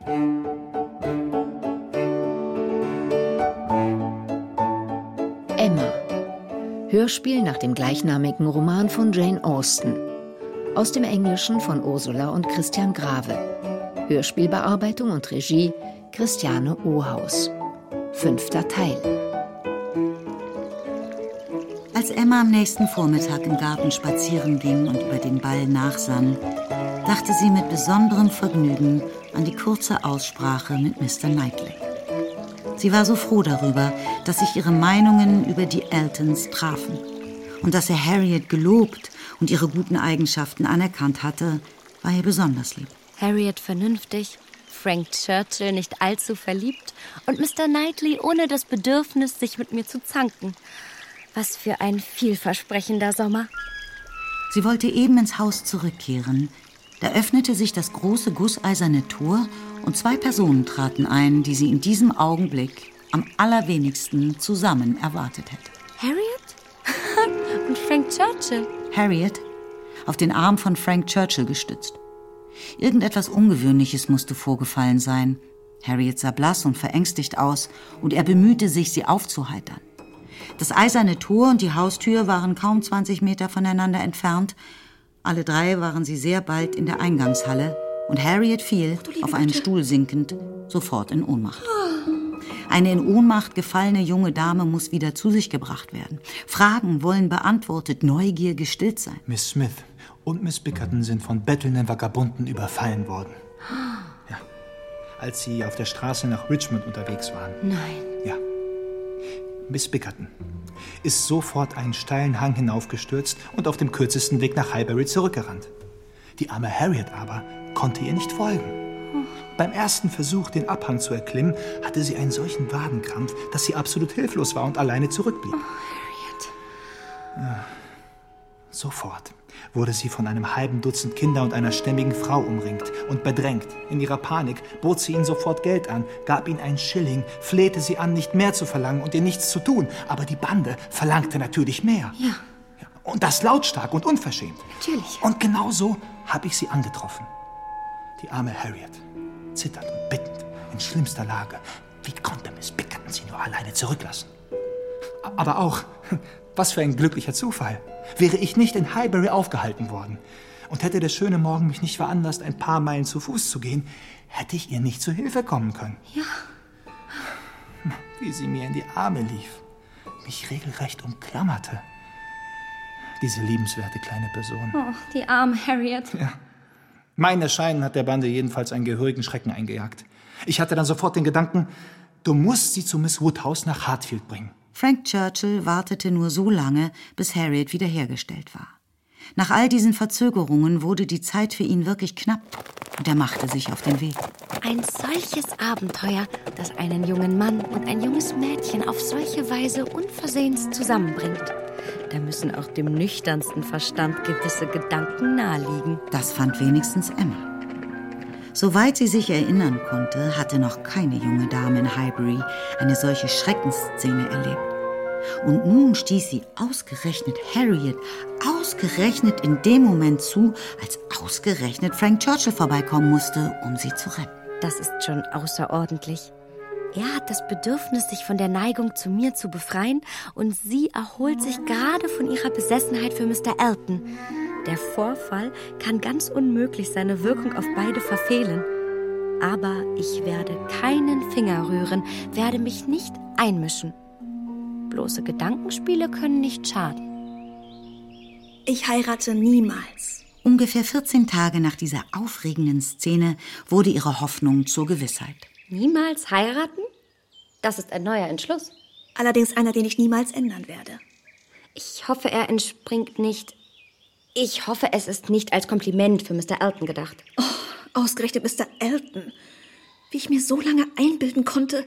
Emma. Hörspiel nach dem gleichnamigen Roman von Jane Austen. Aus dem Englischen von Ursula und Christian Grave. Hörspielbearbeitung und Regie Christiane Ohaus. 5. Teil. Als Emma am nächsten Vormittag im Garten spazieren ging und über den Ball nachsann, dachte sie mit besonderem Vergnügen an die kurze Aussprache mit Mr. Knightley. Sie war so froh darüber, dass sich ihre Meinungen über die Eltons trafen und dass er Harriet gelobt und ihre guten Eigenschaften anerkannt hatte, war ihr besonders lieb. Harriet vernünftig, Frank Churchill nicht allzu verliebt und Mr. Knightley ohne das Bedürfnis, sich mit mir zu zanken. Was für ein vielversprechender Sommer. Sie wollte eben ins Haus zurückkehren. Da öffnete sich das große gusseiserne Tor und 2 Personen traten ein, die sie in diesem Augenblick am allerwenigsten zusammen erwartet hätte. Harriet? Und Frank Churchill? Harriet, auf den Arm von Frank Churchill gestützt. Irgendetwas Ungewöhnliches musste vorgefallen sein. Harriet sah blass und verängstigt aus und er bemühte sich, sie aufzuheitern. Das eiserne Tor und die Haustür waren kaum 20 Meter voneinander entfernt. Alle 3 waren sie sehr bald in der Eingangshalle und Harriet fiel, auf einen Stuhl sinkend, sofort in Ohnmacht. Eine in Ohnmacht gefallene junge Dame muss wieder zu sich gebracht werden. Fragen wollen beantwortet, Neugier gestillt sein. Miss Smith und Miss Bickerton sind von bettelnden Vagabunden überfallen worden. Ja, als sie auf der Straße nach Richmond unterwegs waren. Nein. Ja. Miss Bickerton ist sofort einen steilen Hang hinaufgestürzt und auf dem kürzesten Weg nach Highbury zurückgerannt. Die arme Harriet aber konnte ihr nicht folgen. Beim ersten Versuch, den Abhang zu erklimmen, hatte sie einen solchen Wadenkrampf, dass sie absolut hilflos war und alleine zurückblieb. Harriet. Sofort wurde sie von einem halben Dutzend Kinder und einer stämmigen Frau umringt und bedrängt. In ihrer Panik bot sie ihnen sofort Geld an, gab ihnen einen Schilling, flehte sie an, nicht mehr zu verlangen und ihr nichts zu tun. Aber die Bande verlangte natürlich mehr. Ja. Und das lautstark und unverschämt. Natürlich. Und genau so habe ich sie angetroffen. Die arme Harriet, zitternd und bittend, in schlimmster Lage. Wie konnte Miss Bickerton sie nur alleine zurücklassen? Aber auch, was für ein glücklicher Zufall. Wäre ich nicht in Highbury aufgehalten worden und hätte der schöne Morgen mich nicht veranlasst, ein paar Meilen zu Fuß zu gehen, hätte ich ihr nicht zu Hilfe kommen können. Ja. Wie sie mir in die Arme lief, mich regelrecht umklammerte. Diese liebenswerte kleine Person. Oh, die arme Harriet. Ja. Mein Erscheinen hat der Bande jedenfalls einen gehörigen Schrecken eingejagt. Ich hatte dann sofort den Gedanken, du musst sie zu Miss Woodhouse nach Hartfield bringen. Frank Churchill wartete nur so lange, bis Harriet wiederhergestellt war. Nach all diesen Verzögerungen wurde die Zeit für ihn wirklich knapp und er machte sich auf den Weg. Ein solches Abenteuer, das einen jungen Mann und ein junges Mädchen auf solche Weise unversehens zusammenbringt. Da müssen auch dem nüchternsten Verstand gewisse Gedanken naheliegen. Das fand wenigstens Emma. Soweit sie sich erinnern konnte, hatte noch keine junge Dame in Highbury eine solche Schreckensszene erlebt. Und nun stieß sie ausgerechnet Harriet, ausgerechnet in dem Moment zu, als ausgerechnet Frank Churchill vorbeikommen musste, um sie zu retten. Das ist schon außerordentlich. Er hat das Bedürfnis, sich von der Neigung zu mir zu befreien, und sie erholt sich gerade von ihrer Besessenheit für Mr. Elton. Der Vorfall kann ganz unmöglich seine Wirkung auf beide verfehlen. Aber ich werde keinen Finger rühren, werde mich nicht einmischen. Bloße Gedankenspiele können nicht schaden. Ich heirate niemals. Ungefähr 14 Tage nach dieser aufregenden Szene wurde ihre Hoffnung zur Gewissheit. Niemals heiraten? Das ist ein neuer Entschluss. Allerdings einer, den ich niemals ändern werde. Ich hoffe, er entspringt nicht. Ich hoffe, es ist nicht als Kompliment für Mr. Elton gedacht. Oh, ausgerechnet Mr. Elton. Wie ich mir so lange einbilden konnte.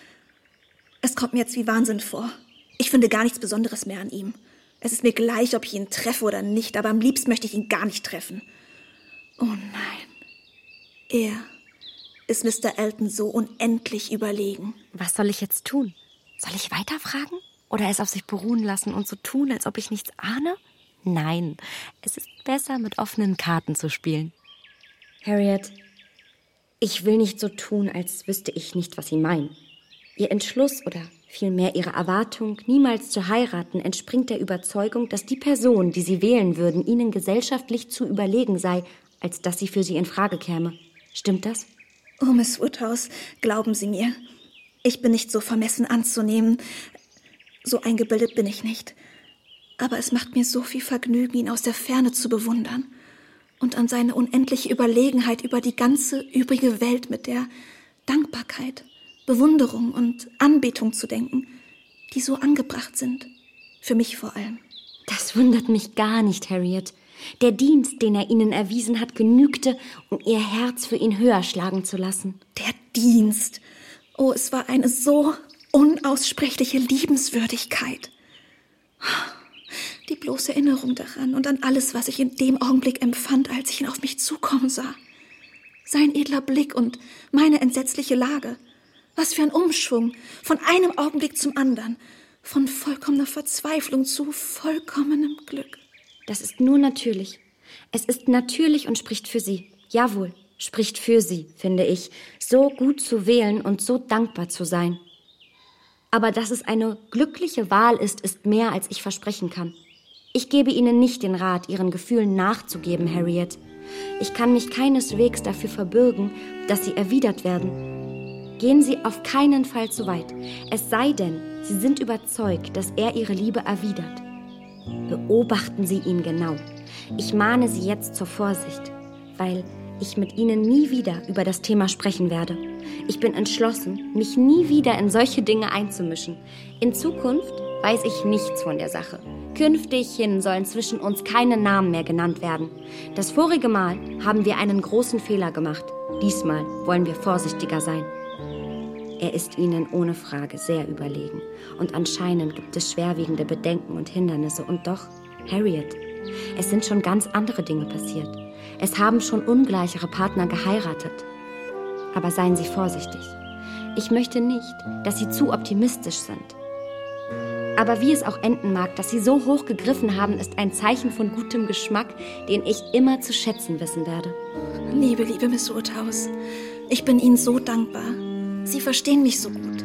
Es kommt mir jetzt wie Wahnsinn vor. Ich finde gar nichts Besonderes mehr an ihm. Es ist mir gleich, ob ich ihn treffe oder nicht, aber am liebsten möchte ich ihn gar nicht treffen. Oh nein. Er ist Mr. Elton so unendlich überlegen. Was soll ich jetzt tun? Soll ich weiterfragen? Oder es auf sich beruhen lassen und so tun, als ob ich nichts ahne? Nein, es ist besser, mit offenen Karten zu spielen. Harriet, Ich will nicht so tun, als wüsste ich nicht, was Sie meinen. Ihr Entschluss oder vielmehr Ihre Erwartung, niemals zu heiraten, entspringt der Überzeugung, dass die Person, die Sie wählen würden, Ihnen gesellschaftlich zu überlegen sei, als dass sie für Sie in Frage käme. Stimmt das? Oh, Miss Woodhouse, glauben Sie mir, ich bin nicht so vermessen anzunehmen. So eingebildet bin ich nicht. Aber es macht mir so viel Vergnügen, ihn aus der Ferne zu bewundern und an seine unendliche Überlegenheit über die ganze übrige Welt mit der Dankbarkeit, Bewunderung und Anbetung zu denken, die so angebracht sind. Für mich vor allem. Das wundert mich gar nicht, Harriet. Der Dienst, den er Ihnen erwiesen hat, genügte, um Ihr Herz für ihn höher schlagen zu lassen. Der Dienst. Oh, es war eine so unaussprechliche Liebenswürdigkeit. Die bloße Erinnerung daran und an alles, was ich in dem Augenblick empfand, als ich ihn auf mich zukommen sah. Sein edler Blick und meine entsetzliche Lage. Was für ein Umschwung, von einem Augenblick zum anderen, von vollkommener Verzweiflung zu vollkommenem Glück. Das ist nur natürlich. Es ist natürlich und spricht für Sie. Jawohl, spricht für Sie, finde ich, so gut zu wählen und so dankbar zu sein. Aber dass es eine glückliche Wahl ist mehr, als ich versprechen kann. Ich gebe Ihnen nicht den Rat, Ihren Gefühlen nachzugeben, Harriet. Ich kann mich keineswegs dafür verbürgen, dass sie erwidert werden. Gehen Sie auf keinen Fall zu weit. Es sei denn, Sie sind überzeugt, dass er Ihre Liebe erwidert. Beobachten Sie ihn genau. Ich mahne Sie jetzt zur Vorsicht, weil ich mit Ihnen nie wieder über das Thema sprechen werde. Ich bin entschlossen, mich nie wieder in solche Dinge einzumischen. In Zukunft weiß ich nichts von der Sache. Künftighin sollen zwischen uns keine Namen mehr genannt werden. Das vorige Mal haben wir einen großen Fehler gemacht. Diesmal wollen wir vorsichtiger sein. Er ist Ihnen ohne Frage sehr überlegen. Und anscheinend gibt es schwerwiegende Bedenken und Hindernisse. Und doch, Harriet, es sind schon ganz andere Dinge passiert. Es haben schon ungleichere Partner geheiratet. Aber seien Sie vorsichtig. Ich möchte nicht, dass Sie zu optimistisch sind. Aber wie es auch enden mag, dass Sie so hoch gegriffen haben, ist ein Zeichen von gutem Geschmack, den ich immer zu schätzen wissen werde. Liebe Miss Woodhouse, ich bin Ihnen so dankbar. Sie verstehen mich so gut.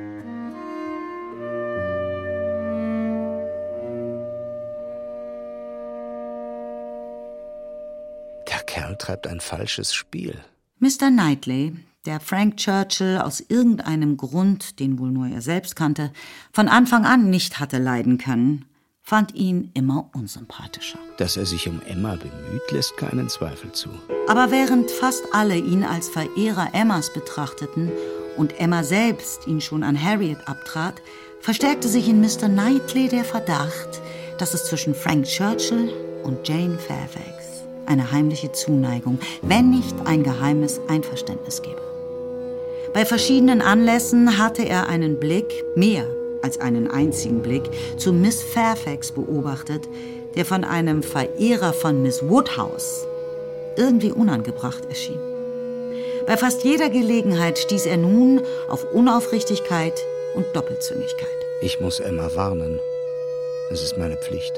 Der Kerl treibt ein falsches Spiel. Mr. Knightley, der Frank Churchill aus irgendeinem Grund, den wohl nur er selbst kannte, von Anfang an nicht hatte leiden können, fand ihn immer unsympathischer. Dass er sich um Emma bemüht, lässt keinen Zweifel zu. Aber während fast alle ihn als Verehrer Emmas betrachteten und Emma selbst ihn schon an Harriet abtrat, verstärkte sich in Mr. Knightley der Verdacht, dass es zwischen Frank Churchill und Jane Fairfax eine heimliche Zuneigung, wenn nicht ein geheimes Einverständnis gäbe. Bei verschiedenen Anlässen hatte er einen Blick, mehr als einen einzigen Blick, zu Miss Fairfax beobachtet, der von einem Verehrer von Miss Woodhouse irgendwie unangebracht erschien. Bei fast jeder Gelegenheit stieß er nun auf Unaufrichtigkeit und Doppelzüngigkeit. Ich muss Emma warnen. Es ist meine Pflicht.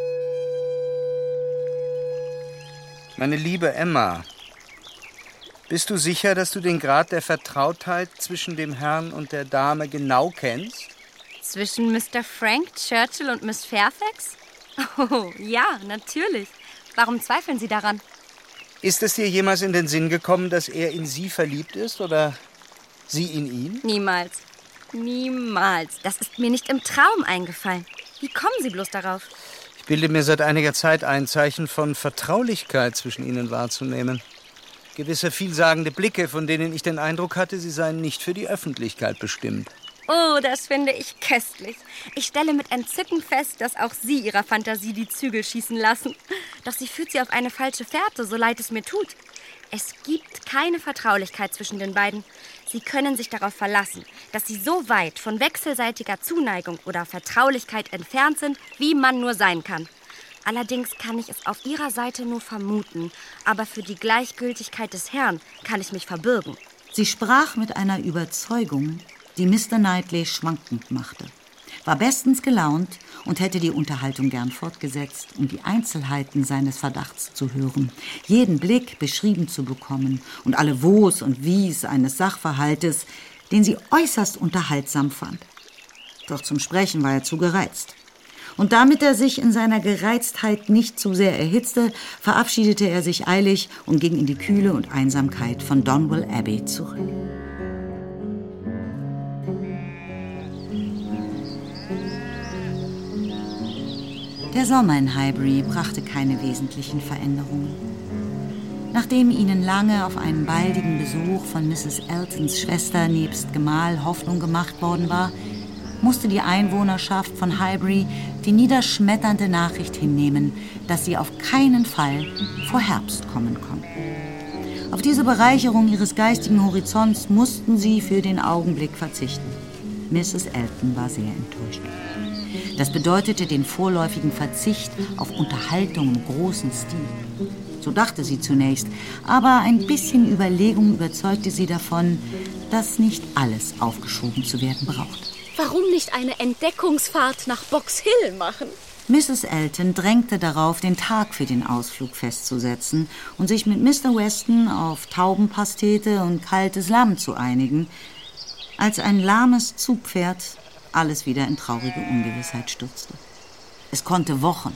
Meine liebe Emma, bist du sicher, dass du den Grad der Vertrautheit zwischen dem Herrn und der Dame genau kennst? Zwischen Mr. Frank Churchill und Miss Fairfax? Oh, ja, natürlich. Warum zweifeln Sie daran? Ist es dir jemals in den Sinn gekommen, dass er in sie verliebt ist oder sie in ihn? Niemals. Niemals. Das ist mir nicht im Traum eingefallen. Wie kommen Sie bloß darauf? Ich bilde mir seit einiger Zeit ein, Zeichen von Vertraulichkeit zwischen ihnen wahrzunehmen. Gewisse vielsagende Blicke, von denen ich den Eindruck hatte, sie seien nicht für die Öffentlichkeit bestimmt. Oh, das finde ich köstlich. Ich stelle mit Entzücken fest, dass auch Sie Ihrer Fantasie die Zügel schießen lassen. Doch sie führt Sie auf eine falsche Fährte, so leid es mir tut. Es gibt keine Vertraulichkeit zwischen den beiden. Sie können sich darauf verlassen, dass sie so weit von wechselseitiger Zuneigung oder Vertraulichkeit entfernt sind, wie man nur sein kann. Allerdings kann ich es auf Ihrer Seite nur vermuten, aber für die Gleichgültigkeit des Herrn kann ich mich verbürgen. Sie sprach mit einer Überzeugung, die Mr. Knightley schwankend machte. war bestens gelaunt und hätte die Unterhaltung gern fortgesetzt, um die Einzelheiten seines Verdachts zu hören, jeden Blick beschrieben zu bekommen und alle Wo's und Wie's eines Sachverhaltes, den sie äußerst unterhaltsam fand. Doch zum Sprechen war er zu gereizt. Und damit er sich in seiner Gereiztheit nicht zu sehr erhitzte, verabschiedete er sich eilig und ging in die Kühle und Einsamkeit von Donwell Abbey zurück. Der Sommer in Highbury brachte keine wesentlichen Veränderungen. Nachdem ihnen lange auf einen baldigen Besuch von Mrs. Eltons Schwester nebst Gemahl Hoffnung gemacht worden war, musste die Einwohnerschaft von Highbury die niederschmetternde Nachricht hinnehmen, dass sie auf keinen Fall vor Herbst kommen konnten. Auf diese Bereicherung ihres geistigen Horizonts mussten sie für den Augenblick verzichten. Mrs. Elton war sehr enttäuscht. Das bedeutete den vorläufigen Verzicht auf Unterhaltung im großen Stil. So dachte sie zunächst, aber ein bisschen Überlegung überzeugte sie davon, dass nicht alles aufgeschoben zu werden braucht. Warum nicht eine Entdeckungsfahrt nach Box Hill machen? Mrs. Elton drängte darauf, den Tag für den Ausflug festzusetzen und sich mit Mr. Weston auf Taubenpastete und kaltes Lamm zu einigen, als ein lahmes Zugpferd alles wieder in traurige Ungewissheit stürzte. Es konnte Wochen,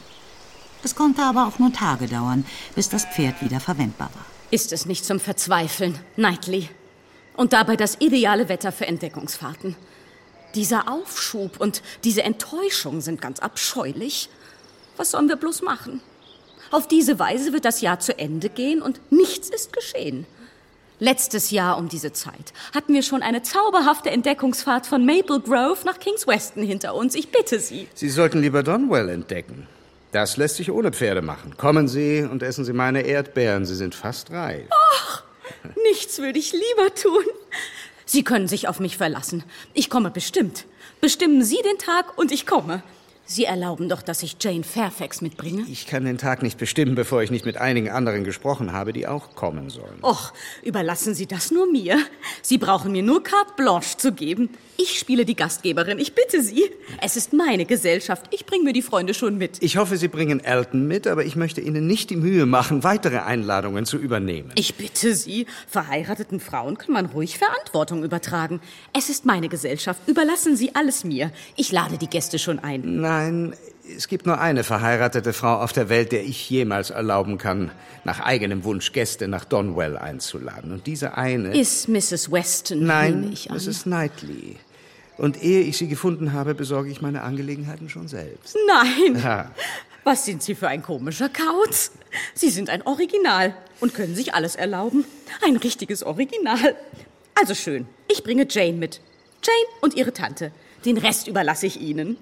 es konnte aber auch nur Tage dauern, bis das Pferd wieder verwendbar war. Ist es nicht zum Verzweifeln, Knightley? Und dabei das ideale Wetter für Entdeckungsfahrten. Dieser Aufschub und diese Enttäuschung sind ganz abscheulich. Was sollen wir bloß machen? Auf diese Weise wird das Jahr zu Ende gehen und nichts ist geschehen. Letztes Jahr um diese Zeit hatten wir schon eine zauberhafte Entdeckungsfahrt von Maple Grove nach Kings Weston hinter uns. Ich bitte Sie. Sie sollten lieber Donwell entdecken. Das lässt sich ohne Pferde machen. Kommen Sie und essen Sie meine Erdbeeren. Sie sind fast reif. Ach, nichts würde ich lieber tun. Sie können sich auf mich verlassen. Ich komme bestimmt. Bestimmen Sie den Tag und ich komme. Sie erlauben doch, dass ich Jane Fairfax mitbringe? Ich kann den Tag nicht bestimmen, bevor ich nicht mit einigen anderen gesprochen habe, die auch kommen sollen. Och, überlassen Sie das nur mir. Sie brauchen mir nur carte blanche zu geben. Ich spiele die Gastgeberin, ich bitte Sie. Es ist meine Gesellschaft, ich bringe mir die Freunde schon mit. Ich hoffe, Sie bringen Elton mit, aber ich möchte Ihnen nicht die Mühe machen, weitere Einladungen zu übernehmen. Ich bitte Sie, verheirateten Frauen kann man ruhig Verantwortung übertragen. Es ist meine Gesellschaft, überlassen Sie alles mir. Ich lade die Gäste schon ein. Nein, es gibt nur eine verheiratete Frau auf der Welt, der ich jemals erlauben kann, nach eigenem Wunsch Gäste nach Donwell einzuladen. Und diese eine... Ist Mrs. Weston, Nein, nehme ich an. Mrs. Knightley. Und ehe ich sie gefunden habe, besorge ich meine Angelegenheiten schon selbst. Nein! Ja. Was sind Sie für ein komischer Kauz? Sie sind ein Original und können sich alles erlauben. Ein richtiges Original. Also schön, ich bringe Jane mit. Jane und ihre Tante. Den Rest überlasse ich Ihnen.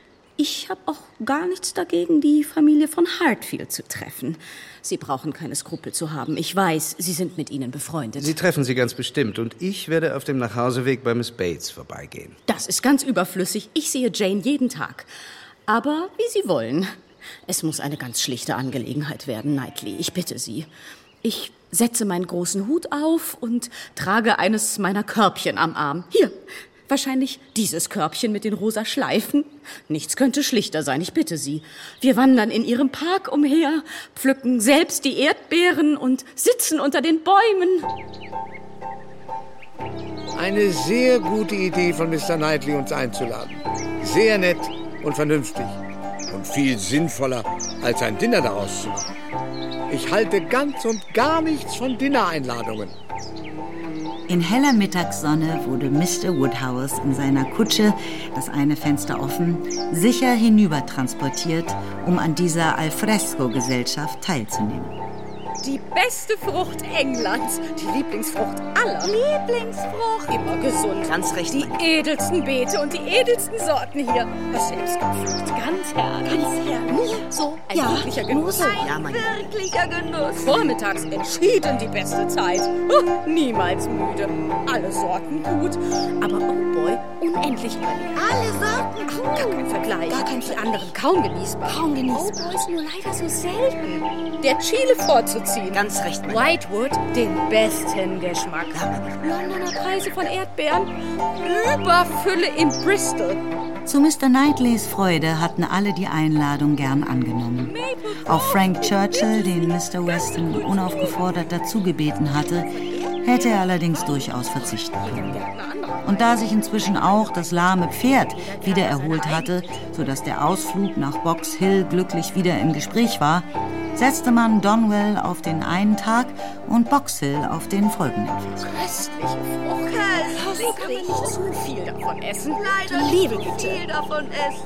Ich habe auch gar nichts dagegen, die Familie von Hartfield zu treffen. Sie brauchen keine Skrupel zu haben. Ich weiß, Sie sind mit ihnen befreundet. Sie treffen sie ganz bestimmt und ich werde auf dem Nachhauseweg bei Miss Bates vorbeigehen. Das ist ganz überflüssig. Ich sehe Jane jeden Tag. Aber wie Sie wollen. Es muss eine ganz schlichte Angelegenheit werden, Knightley. Ich bitte Sie. Ich setze meinen großen Hut auf und trage eines meiner Körbchen am Arm. Hier. Wahrscheinlich dieses Körbchen mit den rosa Schleifen. Nichts könnte schlichter sein, ich bitte Sie. Wir wandern in Ihrem Park umher, pflücken selbst die Erdbeeren und sitzen unter den Bäumen. Eine sehr gute Idee von Mr. Knightley, uns einzuladen. Sehr nett und vernünftig. Und viel sinnvoller, als ein Dinner daraus zu machen. Ich halte ganz und gar nichts von Dinnereinladungen. In heller Mittagssonne wurde Mr. Woodhouse in seiner Kutsche, das eine Fenster offen, sicher hinübertransportiert, um an dieser Alfresco-Gesellschaft teilzunehmen. Die beste Frucht Englands, die Lieblingsfrucht aller. Lieblingsfrucht? Immer gesund. Ganz recht. Die edelsten Beete und die edelsten Sorten hier. Was selbst gepflückt. Ganz herrlich. Ganz herrlich. Nur so ein wirklicher Genuss. Ja, mein Wirklicher Genuss. Vormittags entschieden die beste Zeit. Niemals müde. Alle Sorten gut. Aber oh boy, unendlich überlegen. Alle Sorten gut. Gar kein Vergleich. Gar kein Die anderen kaum genießbar. Kaum genießbar. Oh boy ist nur leider so selten. Der Chile vorzuziehen. Ganz recht, mein Whitewood, den besten Geschmack. Londoner Preise von Erdbeeren. Überfülle in Bristol. Zu Mr. Knightleys Freude hatten alle die Einladung gern angenommen. Auch Frank Churchill, den Mr. Weston unaufgefordert dazu gebeten hatte, hätte er allerdings durchaus verzichten können. Und da sich inzwischen auch das lahme Pferd wieder erholt hatte, sodass der Ausflug nach Box Hill glücklich wieder im Gespräch war, setzte man Donwell auf den einen Tag und Box Hill auf den folgenden fest. Köstliche Frucht. So kann man nicht zu viel davon essen. Leider Liebe nicht Güte. viel davon essen.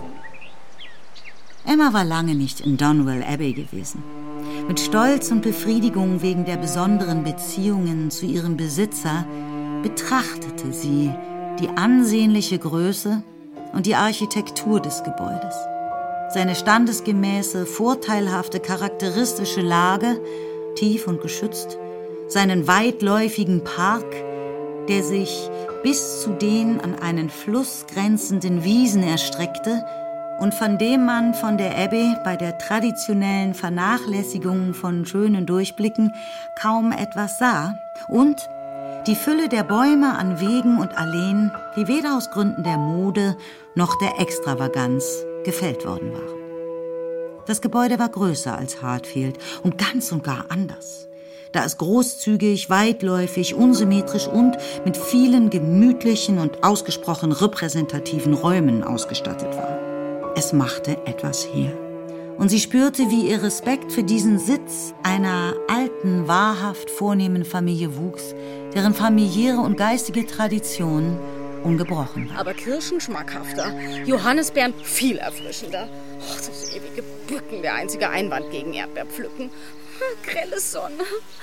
Emma war lange nicht in Donwell Abbey gewesen. Mit Stolz und Befriedigung wegen der besonderen Beziehungen zu ihrem Besitzer betrachtete sie die ansehnliche Größe und die Architektur des Gebäudes. Seine standesgemäße, vorteilhafte, charakteristische Lage, tief und geschützt, seinen weitläufigen Park, der sich bis zu den an einen Fluss grenzenden Wiesen erstreckte und von dem man von der Abbey bei der traditionellen Vernachlässigung von schönen Durchblicken kaum etwas sah, und die Fülle der Bäume an Wegen und Alleen, die weder aus Gründen der Mode noch der Extravaganz gefällt worden waren. Das Gebäude war größer als Hartfield und ganz und gar anders, da es großzügig, weitläufig, unsymmetrisch und mit vielen gemütlichen und ausgesprochen repräsentativen Räumen ausgestattet war. Es machte etwas her. Und sie spürte, wie ihr Respekt für diesen Sitz einer alten, wahrhaft vornehmen Familie wuchs, deren familiäre und geistige Tradition ungebrochen war. Aber Kirschen schmackhafter, Johannisbeeren viel erfrischender. Oh, das ewige Bücken, der einzige Einwand gegen Erdbeerpflücken. Grelle Sonne,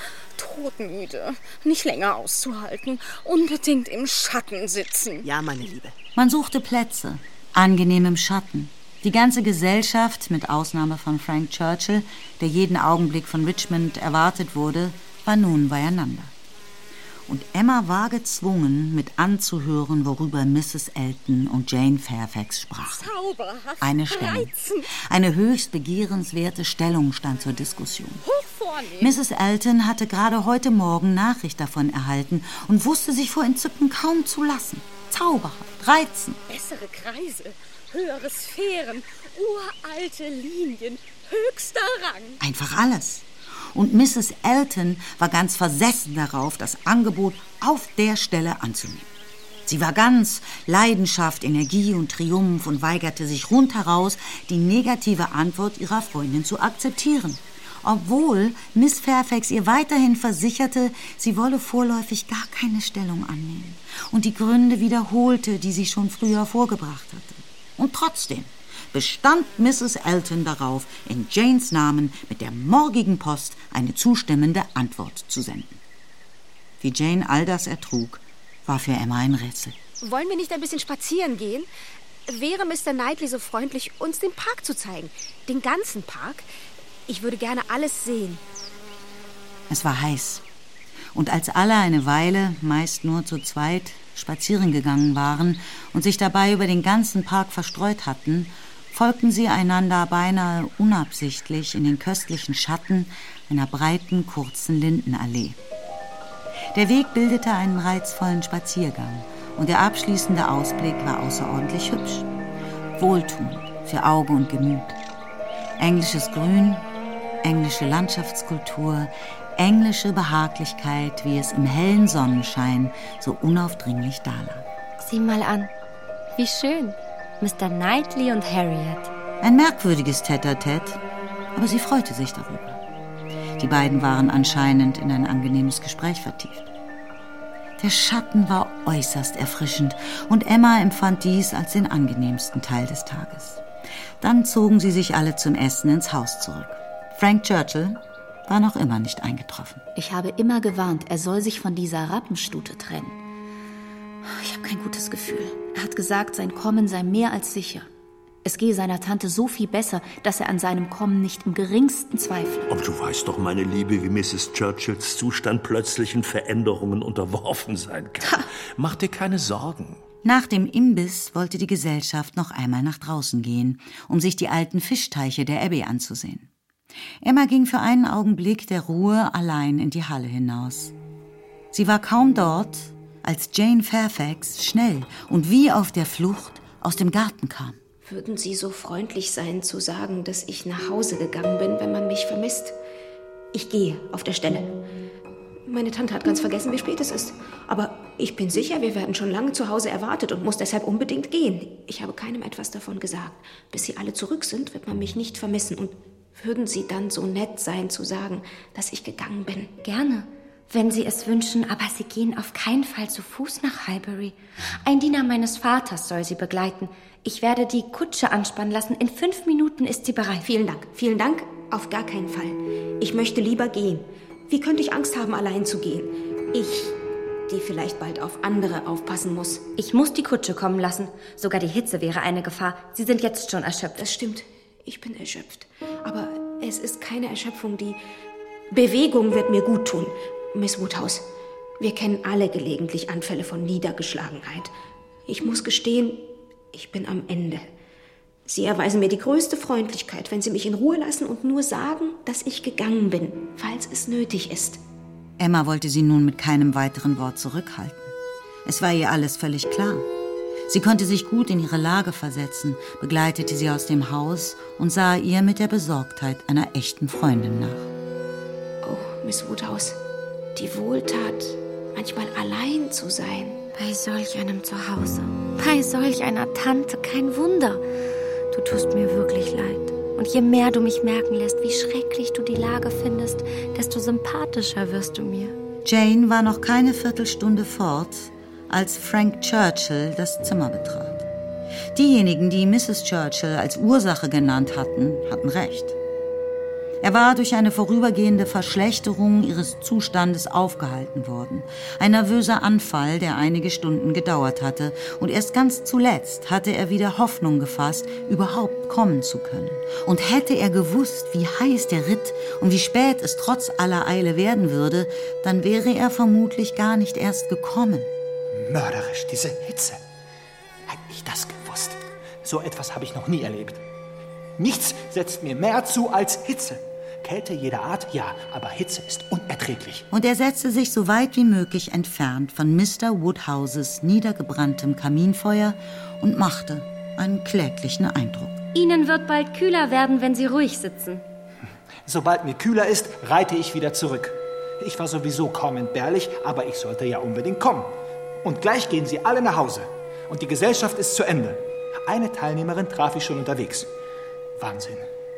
todmüde, nicht länger auszuhalten, unbedingt im Schatten sitzen. Ja, meine Liebe. Man suchte Plätze, angenehm im Schatten. Die ganze Gesellschaft, mit Ausnahme von Frank Churchill, der jeden Augenblick von Richmond erwartet wurde, war nun beieinander. Und Emma war gezwungen, mit anzuhören, worüber Mrs. Elton und Jane Fairfax sprachen. Zauberhaft, Eine Stellung, eine höchst begehrenswerte Stellung stand zur Diskussion. hochvornehm. Mrs. Elton hatte gerade heute Morgen Nachricht davon erhalten und wusste sich vor Entzücken kaum zu lassen. Zauberhaft, reizend. Bessere Kreise, höhere Sphären, uralte Linien, höchster Rang. Einfach alles. Und Mrs. Elton war ganz versessen darauf, das Angebot auf der Stelle anzunehmen. Sie war ganz Leidenschaft, Energie und Triumph und weigerte sich rundheraus, die negative Antwort ihrer Freundin zu akzeptieren. Obwohl Miss Fairfax ihr weiterhin versicherte, sie wolle vorläufig gar keine Stellung annehmen und die Gründe wiederholte, die sie schon früher vorgebracht hatte. Und trotzdem bestand Mrs. Elton darauf, in Janes Namen mit der morgigen Post eine zustimmende Antwort zu senden. Wie Jane all das ertrug, war für Emma ein Rätsel. Wollen wir nicht ein bisschen spazieren gehen? Wäre Mr. Knightley so freundlich, uns den Park zu zeigen? Den ganzen Park? Ich würde gerne alles sehen. Es war heiß. Und als alle eine Weile, meist nur zu zweit, spazieren gegangen waren und sich dabei über den ganzen Park verstreut hatten, folgten sie einander beinahe unabsichtlich in den köstlichen Schatten einer breiten, kurzen Lindenallee. Der Weg bildete einen reizvollen Spaziergang und der abschließende Ausblick war außerordentlich hübsch. Wohltuend für Auge und Gemüt. Englisches Grün, englische Landschaftskultur, englische Behaglichkeit, wie es im hellen Sonnenschein so unaufdringlich dalag. Sieh mal an, wie schön. Mr. Knightley und Harriet. Ein merkwürdiges Tête-à-Tête, aber sie freute sich darüber. Die beiden waren anscheinend in ein angenehmes Gespräch vertieft. Der Schatten war äußerst erfrischend und Emma empfand dies als den angenehmsten Teil des Tages. Dann zogen sie sich alle zum Essen ins Haus zurück. Frank Churchill war noch immer nicht eingetroffen. Ich habe immer gewarnt, er soll sich von dieser Rappenstute trennen. Ich habe kein gutes Gefühl. Er hat gesagt, sein Kommen sei mehr als sicher. Es gehe seiner Tante so viel besser, dass er an seinem Kommen nicht im geringsten zweifle. Aber du weißt doch, meine Liebe, wie Mrs. Churchills Zustand plötzlichen Veränderungen unterworfen sein kann. Mach dir keine Sorgen. Nach dem Imbiss wollte die Gesellschaft noch einmal nach draußen gehen, um sich die alten Fischteiche der Abbey anzusehen. Emma ging für einen Augenblick der Ruhe allein in die Halle hinaus. Sie war kaum dort, als Jane Fairfax schnell und wie auf der Flucht aus dem Garten kam. Würden Sie so freundlich sein, zu sagen, dass ich nach Hause gegangen bin, wenn man mich vermisst? Ich gehe auf der Stelle. Meine Tante hat ganz vergessen, wie spät es ist. Aber ich bin sicher, wir werden schon lange zu Hause erwartet und muss deshalb unbedingt gehen. Ich habe keinem etwas davon gesagt. Bis Sie alle zurück sind, wird man mich nicht vermissen. Und würden Sie dann so nett sein, zu sagen, dass ich gegangen bin? Gerne, wenn Sie es wünschen, aber Sie gehen auf keinen Fall zu Fuß nach Highbury. Ein Diener meines Vaters soll Sie begleiten. Ich werde die Kutsche anspannen lassen. In 5 Minuten ist sie bereit. Vielen Dank. Vielen Dank. Auf gar keinen Fall. Ich möchte lieber gehen. Wie könnte ich Angst haben, allein zu gehen? Ich, die vielleicht bald auf andere aufpassen muss. Ich muss die Kutsche kommen lassen. Sogar die Hitze wäre eine Gefahr. Sie sind jetzt schon erschöpft. Das stimmt. Ich bin erschöpft. Aber es ist keine Erschöpfung. Die Bewegung wird mir gut tun. Miss Woodhouse, wir kennen alle gelegentlich Anfälle von Niedergeschlagenheit. Ich muss gestehen, ich bin am Ende. Sie erweisen mir die größte Freundlichkeit, wenn Sie mich in Ruhe lassen und nur sagen, dass ich gegangen bin, falls es nötig ist. Emma wollte sie nun mit keinem weiteren Wort zurückhalten. Es war ihr alles völlig klar. Sie konnte sich gut in ihre Lage versetzen, begleitete sie aus dem Haus und sah ihr mit der Besorgtheit einer echten Freundin nach. Oh, Miss Woodhouse, die Wohltat, manchmal allein zu sein. Bei solch einem Zuhause, bei solch einer Tante, kein Wunder. Du tust mir wirklich leid. Und je mehr du mich merken lässt, wie schrecklich du die Lage findest, desto sympathischer wirst du mir. Jane war noch keine Viertelstunde fort, als Frank Churchill das Zimmer betrat. Diejenigen, die Mrs. Churchill als Ursache genannt hatten, hatten recht. Er war durch eine vorübergehende Verschlechterung ihres Zustandes aufgehalten worden. Ein nervöser Anfall, der einige Stunden gedauert hatte. Und erst ganz zuletzt hatte er wieder Hoffnung gefasst, überhaupt kommen zu können. Und hätte er gewusst, wie heiß der Ritt und wie spät es trotz aller Eile werden würde, dann wäre er vermutlich gar nicht erst gekommen. Mörderisch, diese Hitze. Hätte ich das gewusst. So etwas habe ich noch nie erlebt. Nichts setzt mir mehr zu als Hitze. Kälte jeder Art, ja, aber Hitze ist unerträglich. Und er setzte sich so weit wie möglich entfernt von Mr. Woodhouses niedergebranntem Kaminfeuer und machte einen kläglichen Eindruck. Ihnen wird bald kühler werden, wenn Sie ruhig sitzen. Sobald mir kühler ist, reite ich wieder zurück. Ich war sowieso kaum entbehrlich, aber ich sollte ja unbedingt kommen. Und gleich gehen Sie alle nach Hause. Und die Gesellschaft ist zu Ende. Eine Teilnehmerin traf ich schon unterwegs. Wahnsinn.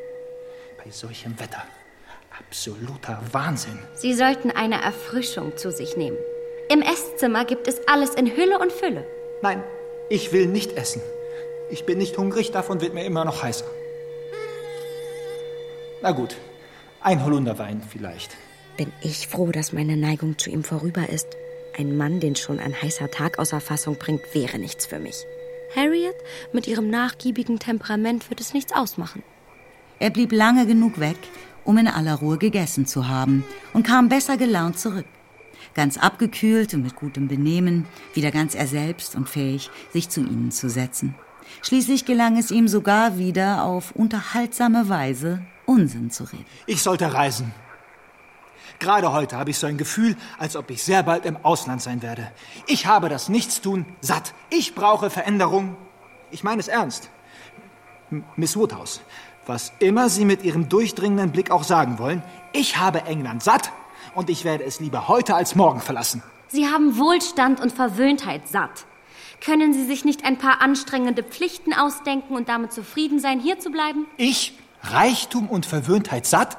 Bei solchem Wetter. Absoluter Wahnsinn. Sie sollten eine Erfrischung zu sich nehmen. Im Esszimmer gibt es alles in Hülle und Fülle. Nein, ich will nicht essen. Ich bin nicht hungrig, davon wird mir immer noch heißer. Na gut, ein Holunderwein vielleicht. Bin ich froh, dass meine Neigung zu ihm vorüber ist. Ein Mann, den schon ein heißer Tag außer Fassung bringt, wäre nichts für mich. Harriet, mit ihrem nachgiebigen Temperament wird es nichts ausmachen. Er blieb lange genug weg, um in aller Ruhe gegessen zu haben und kam besser gelaunt zurück. Ganz abgekühlt und mit gutem Benehmen, wieder ganz er selbst und fähig, sich zu ihnen zu setzen. Schließlich gelang es ihm sogar wieder auf unterhaltsame Weise Unsinn zu reden. Ich sollte reisen. Gerade heute habe ich so ein Gefühl, als ob ich sehr bald im Ausland sein werde. Ich habe das Nichtstun satt. Ich brauche Veränderung. Ich meine es ernst. Miss Woodhouse, was immer Sie mit Ihrem durchdringenden Blick auch sagen wollen, ich habe England satt und ich werde es lieber heute als morgen verlassen. Sie haben Wohlstand und Verwöhntheit satt. Können Sie sich nicht ein paar anstrengende Pflichten ausdenken und damit zufrieden sein, hier zu bleiben? Ich? Reichtum und Verwöhntheit satt?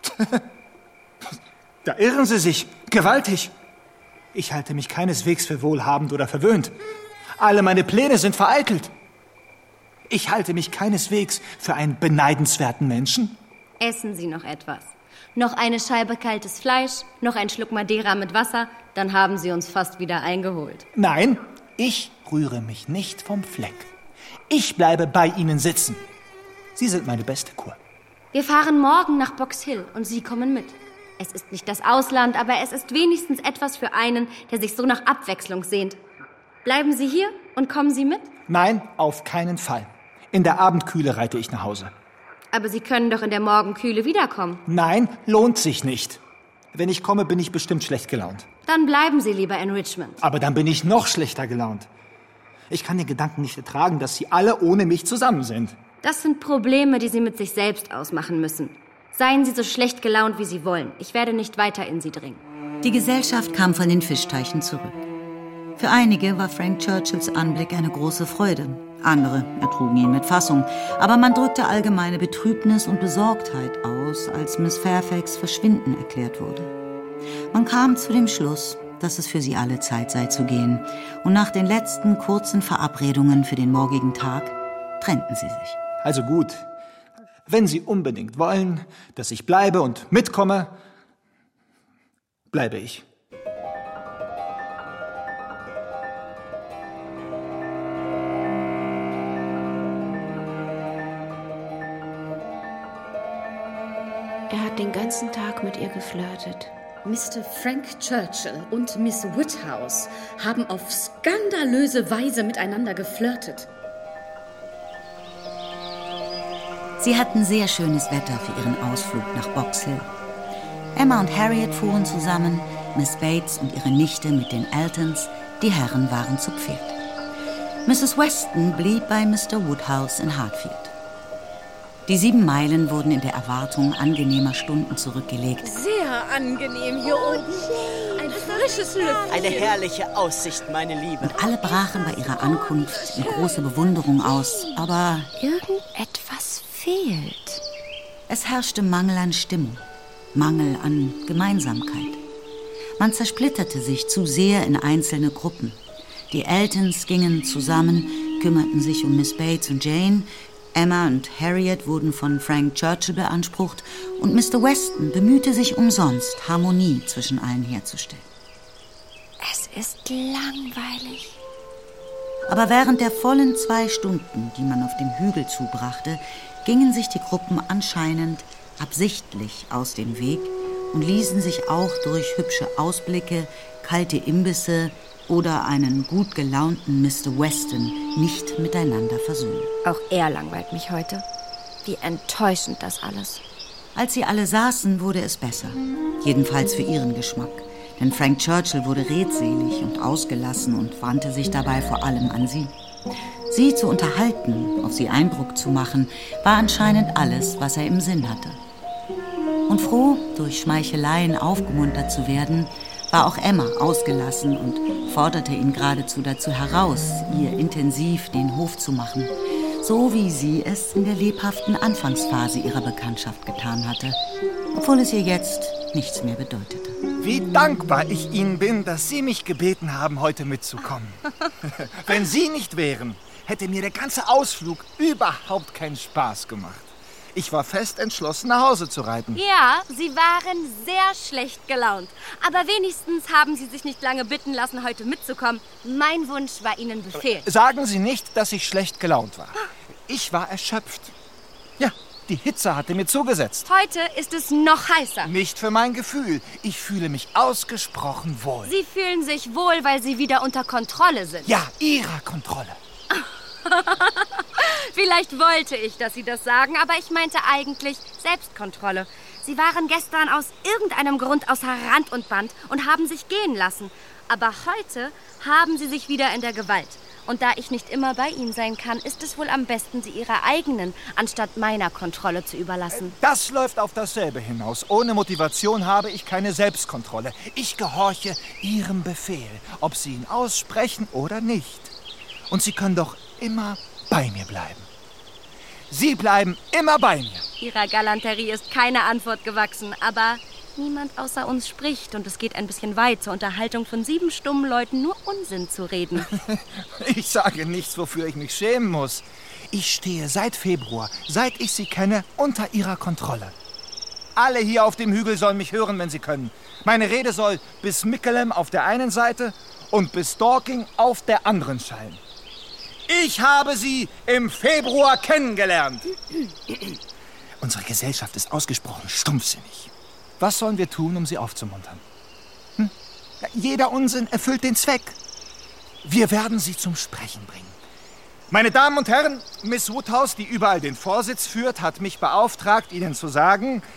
Da irren Sie sich. Gewaltig. Ich halte mich keineswegs für wohlhabend oder verwöhnt. Alle meine Pläne sind vereitelt. Ich halte mich keineswegs für einen beneidenswerten Menschen. Essen Sie noch etwas. Noch eine Scheibe kaltes Fleisch, noch ein Schluck Madeira mit Wasser, dann haben Sie uns fast wieder eingeholt. Nein, ich rühre mich nicht vom Fleck. Ich bleibe bei Ihnen sitzen. Sie sind meine beste Kur. Wir fahren morgen nach Box Hill und Sie kommen mit. Es ist nicht das Ausland, aber es ist wenigstens etwas für einen, der sich so nach Abwechslung sehnt. Bleiben Sie hier und kommen Sie mit? Nein, auf keinen Fall. In der Abendkühle reite ich nach Hause. Aber Sie können doch in der Morgenkühle wiederkommen. Nein, lohnt sich nicht. Wenn ich komme, bin ich bestimmt schlecht gelaunt. Dann bleiben Sie lieber in Richmond. Aber dann bin ich noch schlechter gelaunt. Ich kann den Gedanken nicht ertragen, dass Sie alle ohne mich zusammen sind. Das sind Probleme, die Sie mit sich selbst ausmachen müssen. Seien Sie so schlecht gelaunt, wie Sie wollen. Ich werde nicht weiter in Sie dringen. Die Gesellschaft kam von den Fischteichen zurück. Für einige war Frank Churchills Anblick eine große Freude. Andere ertrugen ihn mit Fassung. Aber man drückte allgemeine Betrübnis und Besorgtheit aus, als Miss Fairfax Verschwinden erklärt wurde. Man kam zu dem Schluss, dass es für sie alle Zeit sei zu gehen. Und nach den letzten kurzen Verabredungen für den morgigen Tag trennten sie sich. Also gut, wenn Sie unbedingt wollen, dass ich bleibe und mitkomme, bleibe ich. Er hat den ganzen Tag mit ihr geflirtet. Mr. Frank Churchill und Miss Woodhouse haben auf skandalöse Weise miteinander geflirtet. Sie hatten sehr schönes Wetter für ihren Ausflug nach Box Hill. Emma und Harriet fuhren zusammen, Miss Bates und ihre Nichte mit den Eltons, die Herren waren zu Pferd. Mrs. Weston blieb bei Mr. Woodhouse in Hartfield. Die 7 Meilen wurden in der Erwartung angenehmer Stunden zurückgelegt. Sehr angenehm hier unten. Ein frisches Lüftchen. Eine herrliche Aussicht, meine Liebe. Und alle brachen bei ihrer Ankunft in große Bewunderung aus, aber irgendetwas fehlt. Es herrschte Mangel an Stimmung, Mangel an Gemeinsamkeit. Man zersplitterte sich zu sehr in einzelne Gruppen. Die Eltons gingen zusammen, kümmerten sich um Miss Bates und Jane. Emma und Harriet wurden von Frank Churchill beansprucht und Mr. Weston bemühte sich umsonst, Harmonie zwischen allen herzustellen. Es ist langweilig. Aber während der vollen 2 Stunden, die man auf dem Hügel zubrachte, gingen sich die Gruppen anscheinend absichtlich aus dem Weg und ließen sich auch durch hübsche Ausblicke, kalte Imbisse oder einen gut gelaunten Mr. Weston nicht miteinander versöhnen. Auch er langweilt mich heute. Wie enttäuschend das alles. Als sie alle saßen, wurde es besser. Jedenfalls für ihren Geschmack. Denn Frank Churchill wurde redselig und ausgelassen und wandte sich dabei vor allem an sie. Sie zu unterhalten, auf sie Eindruck zu machen, war anscheinend alles, was er im Sinn hatte. Und froh, durch Schmeicheleien aufgemuntert zu werden, war auch Emma ausgelassen und forderte ihn geradezu dazu heraus, ihr intensiv den Hof zu machen, so wie sie es in der lebhaften Anfangsphase ihrer Bekanntschaft getan hatte, obwohl es ihr jetzt nichts mehr bedeutete. Wie dankbar ich Ihnen bin, dass Sie mich gebeten haben, heute mitzukommen. Wenn Sie nicht wären, hätte mir der ganze Ausflug überhaupt keinen Spaß gemacht. Ich war fest entschlossen, nach Hause zu reiten. Ja, Sie waren sehr schlecht gelaunt. Aber wenigstens haben Sie sich nicht lange bitten lassen, heute mitzukommen. Mein Wunsch war Ihnen Befehl. Sagen Sie nicht, dass ich schlecht gelaunt war. Ich war erschöpft. Ja, die Hitze hatte mir zugesetzt. Heute ist es noch heißer. Nicht für mein Gefühl. Ich fühle mich ausgesprochen wohl. Sie fühlen sich wohl, weil Sie wieder unter Kontrolle sind. Ja, Ihrer Kontrolle. Vielleicht wollte ich, dass Sie das sagen, aber ich meinte eigentlich Selbstkontrolle. Sie waren gestern aus irgendeinem Grund außer Rand und Band und haben sich gehen lassen. Aber heute haben Sie sich wieder in der Gewalt. Und da ich nicht immer bei Ihnen sein kann, ist es wohl am besten, Sie Ihrer eigenen, anstatt meiner Kontrolle zu überlassen. Das läuft auf dasselbe hinaus. Ohne Motivation habe ich keine Selbstkontrolle. Ich gehorche Ihrem Befehl, ob Sie ihn aussprechen oder nicht. Und Sie können doch immer bei mir bleiben. Sie bleiben immer bei mir. Ihrer Galanterie ist keine Antwort gewachsen, aber niemand außer uns spricht und es geht ein bisschen weit, zur Unterhaltung von 7 stummen Leuten nur Unsinn zu reden. Ich sage nichts, wofür ich mich schämen muss. Ich stehe seit Februar, seit ich Sie kenne, unter Ihrer Kontrolle. Alle hier auf dem Hügel sollen mich hören, wenn sie können. Meine Rede soll bis Mickleham auf der einen Seite und bis Dorking auf der anderen schallen. Ich habe Sie im Februar kennengelernt. Unsere Gesellschaft ist ausgesprochen stumpfsinnig. Was sollen wir tun, um sie aufzumuntern? Ja, jeder Unsinn erfüllt den Zweck. Wir werden sie zum Sprechen bringen. Meine Damen und Herren, Miss Woodhouse, die überall den Vorsitz führt, hat mich beauftragt, Ihnen zu sagen,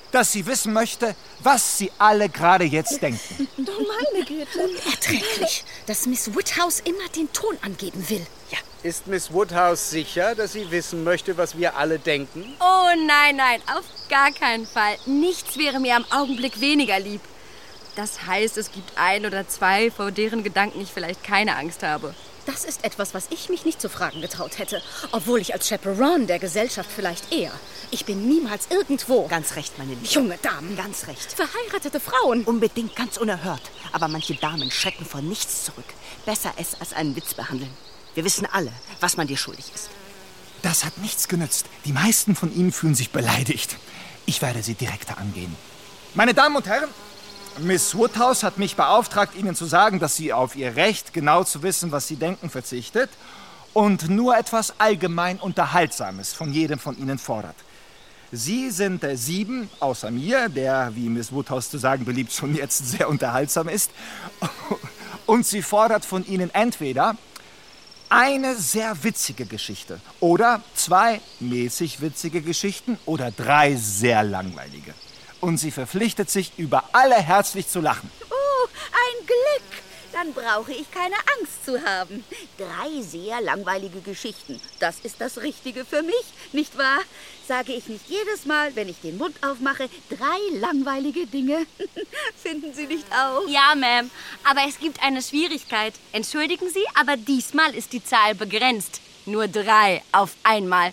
dass sie wissen möchte, was sie alle gerade jetzt denken. Du meine Güte. Unerträglich, dass Miss Woodhouse immer den Ton angeben will. Ja. Ist Miss Woodhouse sicher, dass sie wissen möchte, was wir alle denken? Oh nein, auf gar keinen Fall. Nichts wäre mir am Augenblick weniger lieb. Das heißt, es gibt 1 oder 2, vor deren Gedanken ich vielleicht keine Angst habe. Das ist etwas, was ich mich nicht zu fragen getraut hätte. Obwohl ich als Chaperone der Gesellschaft vielleicht eher. Ich bin niemals irgendwo. Ganz recht, meine Liebe. Junge Damen. Ganz recht. Verheiratete Frauen. Unbedingt ganz unerhört. Aber manche Damen schrecken vor nichts zurück. Besser es als einen Witz behandeln. Wir wissen alle, was man dir schuldig ist. Das hat nichts genützt. Die meisten von Ihnen fühlen sich beleidigt. Ich werde Sie direkter angehen. Meine Damen und Herren, Miss Woodhouse hat mich beauftragt, Ihnen zu sagen, dass sie auf ihr Recht, genau zu wissen, was Sie denken, verzichtet und nur etwas allgemein Unterhaltsames von jedem von Ihnen fordert. Sie sind der 7, außer mir, der, wie Miss Woodhouse zu sagen beliebt, schon jetzt sehr unterhaltsam ist. Und sie fordert von Ihnen entweder eine sehr witzige Geschichte oder 2 mäßig witzige Geschichten oder 3 sehr langweilige. Und sie verpflichtet sich, über alle herzlich zu lachen. Ein Glück. Dann brauche ich keine Angst zu haben. 3 sehr langweilige Geschichten. Das ist das Richtige für mich, nicht wahr? Sage ich nicht jedes Mal, wenn ich den Mund aufmache, 3 langweilige Dinge? Finden Sie nicht auch? Ja, Ma'am. Aber es gibt eine Schwierigkeit. Entschuldigen Sie, aber diesmal ist die Zahl begrenzt. Nur 3 auf einmal.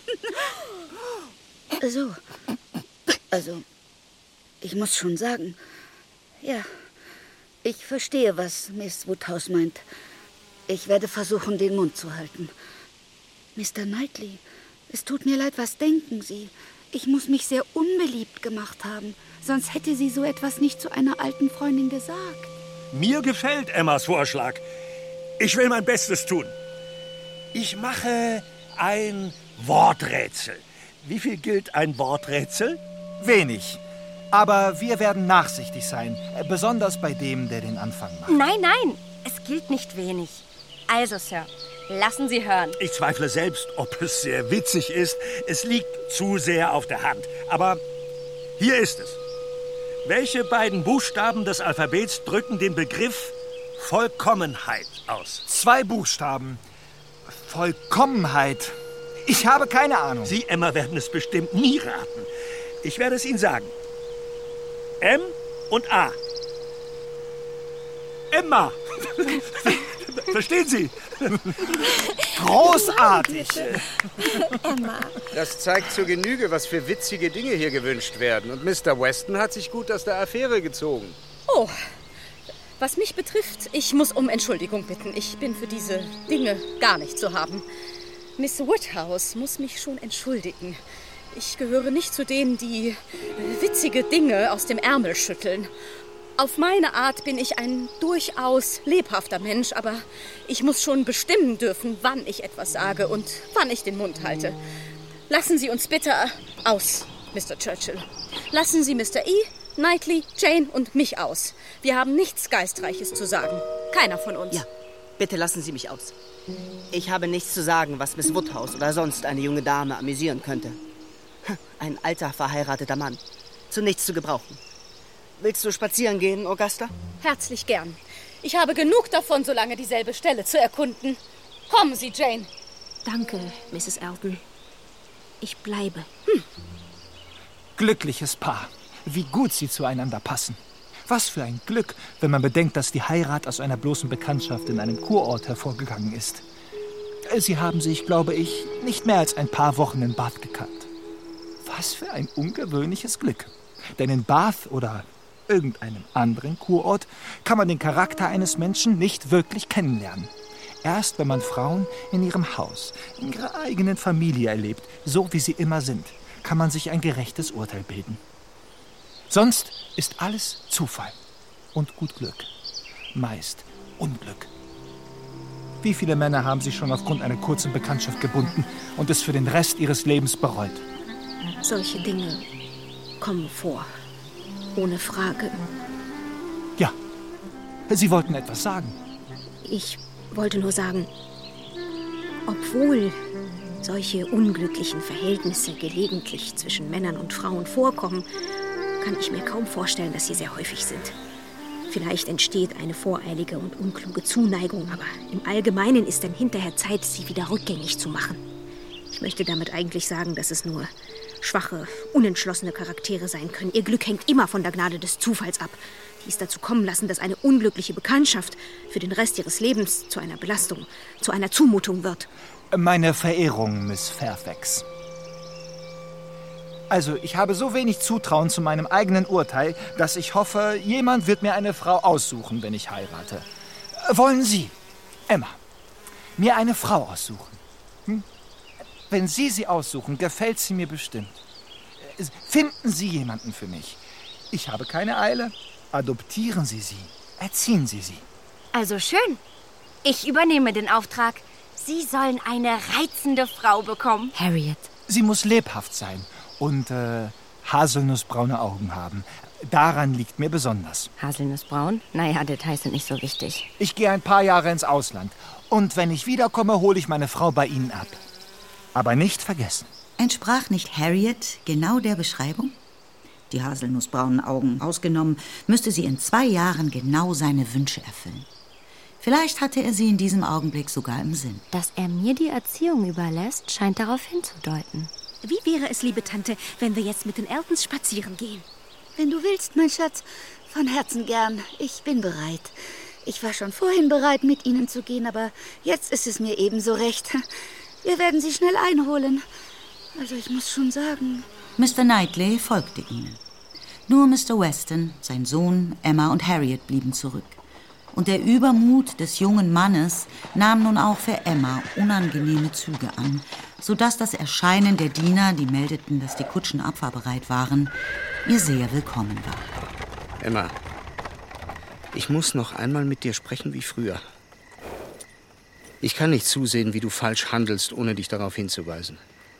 Also, ich muss schon sagen, ja, ich verstehe, was Miss Woodhouse meint. Ich werde versuchen, den Mund zu halten. Mr. Knightley, es tut mir leid, was denken Sie? Ich muss mich sehr unbeliebt gemacht haben. Sonst hätte sie so etwas nicht zu einer alten Freundin gesagt. Mir gefällt Emmas Vorschlag. Ich will mein Bestes tun. Ich mache ein Worträtsel. Wie viel gilt ein Worträtsel? Wenig. Aber wir werden nachsichtig sein. Besonders bei dem, der den Anfang macht. Nein, es gilt nicht wenig. Also, Sir, lassen Sie hören. Ich zweifle selbst, ob es sehr witzig ist. Es liegt zu sehr auf der Hand. Aber hier ist es. Welche beiden Buchstaben des Alphabets drücken den Begriff Vollkommenheit aus? 2 Buchstaben. Vollkommenheit. Ich habe keine Ahnung. Sie, Emma, werden es bestimmt nie raten. Ich werde es Ihnen sagen. M und A. Emma! Verstehen Sie? Großartig! Emma. Das zeigt zur Genüge, was für witzige Dinge hier gewünscht werden. Und Mr. Weston hat sich gut aus der Affäre gezogen. Oh, was mich betrifft, ich muss um Entschuldigung bitten. Ich bin für diese Dinge gar nicht zu haben. Miss Woodhouse muss mich schon entschuldigen. Ich gehöre nicht zu denen, die witzige Dinge aus dem Ärmel schütteln. Auf meine Art bin ich ein durchaus lebhafter Mensch, aber ich muss schon bestimmen dürfen, wann ich etwas sage und wann ich den Mund halte. Lassen Sie uns bitte aus, Mr. Churchill. Lassen Sie Mr. E., Knightley, Jane und mich aus. Wir haben nichts Geistreiches zu sagen. Keiner von uns. Ja, bitte lassen Sie mich aus. Ich habe nichts zu sagen, was Miss Woodhouse oder sonst eine junge Dame amüsieren könnte. Ein alter, verheirateter Mann. Zu nichts zu gebrauchen. Willst du spazieren gehen, Augusta? Herzlich gern. Ich habe genug davon, so lange dieselbe Stelle zu erkunden. Kommen Sie, Jane. Danke, Mrs. Elton. Ich bleibe. Glückliches Paar. Wie gut sie zueinander passen. Was für ein Glück, wenn man bedenkt, dass die Heirat aus einer bloßen Bekanntschaft in einem Kurort hervorgegangen ist. Sie haben sich, glaube ich, nicht mehr als ein paar Wochen in Bath gekannt. Was für ein ungewöhnliches Glück. Denn in Bath oder irgendeinem anderen Kurort kann man den Charakter eines Menschen nicht wirklich kennenlernen. Erst wenn man Frauen in ihrem Haus, in ihrer eigenen Familie erlebt, so wie sie immer sind, kann man sich ein gerechtes Urteil bilden. Sonst ist alles Zufall und gut Glück. Meist Unglück. Wie viele Männer haben sich schon aufgrund einer kurzen Bekanntschaft gebunden und es für den Rest ihres Lebens bereut? Solche Dinge kommen vor. Ohne Frage. Ja, Sie wollten etwas sagen. Ich wollte nur sagen, obwohl solche unglücklichen Verhältnisse gelegentlich zwischen Männern und Frauen vorkommen, kann ich mir kaum vorstellen, dass sie sehr häufig sind. Vielleicht entsteht eine voreilige und unkluge Zuneigung, aber im Allgemeinen ist dann hinterher Zeit, sie wieder rückgängig zu machen. Ich möchte damit eigentlich sagen, dass es nur schwache, unentschlossene Charaktere sein können. Ihr Glück hängt immer von der Gnade des Zufalls ab, die es dazu kommen lassen, dass eine unglückliche Bekanntschaft für den Rest ihres Lebens zu einer Belastung, zu einer Zumutung wird. Meine Verehrung, Miss Fairfax. Also, ich habe so wenig Zutrauen zu meinem eigenen Urteil, dass ich hoffe, jemand wird mir eine Frau aussuchen, wenn ich heirate. Wollen Sie, Emma, mir eine Frau aussuchen? Wenn Sie aussuchen, gefällt sie mir bestimmt. Finden Sie jemanden für mich. Ich habe keine Eile. Adoptieren Sie sie. Erziehen Sie sie. Also schön. Ich übernehme den Auftrag. Sie sollen eine reizende Frau bekommen. Harriet. Sie muss lebhaft sein und haselnussbraune Augen haben. Daran liegt mir besonders. Haselnussbraun? Naja, Details sind nicht so wichtig. Ich gehe ein paar Jahre ins Ausland. Und wenn ich wiederkomme, hole ich meine Frau bei Ihnen ab. Aber nicht vergessen. Entsprach nicht Harriet genau der Beschreibung? Die haselnussbraunen Augen ausgenommen, müsste sie in 2 Jahren genau seine Wünsche erfüllen. Vielleicht hatte er sie in diesem Augenblick sogar im Sinn. Dass er mir die Erziehung überlässt, scheint darauf hinzudeuten. Wie wäre es, liebe Tante, wenn wir jetzt mit den Eltons spazieren gehen? Wenn du willst, mein Schatz, von Herzen gern. Ich bin bereit. Ich war schon vorhin bereit, mit Ihnen zu gehen, aber jetzt ist es mir ebenso recht. Wir werden sie schnell einholen. Also ich muss schon sagen... Mr. Knightley folgte ihnen. Nur Mr. Weston, sein Sohn, Emma und Harriet blieben zurück. Und der Übermut des jungen Mannes nahm nun auch für Emma unangenehme Züge an, sodass das Erscheinen der Diener, die meldeten, dass die Kutschen abfahrbereit waren, ihr sehr willkommen war. Emma, ich muss noch einmal mit dir sprechen wie früher. Ich kann nicht zusehen, wie du falsch handelst, ohne dich darauf hinzuweisen.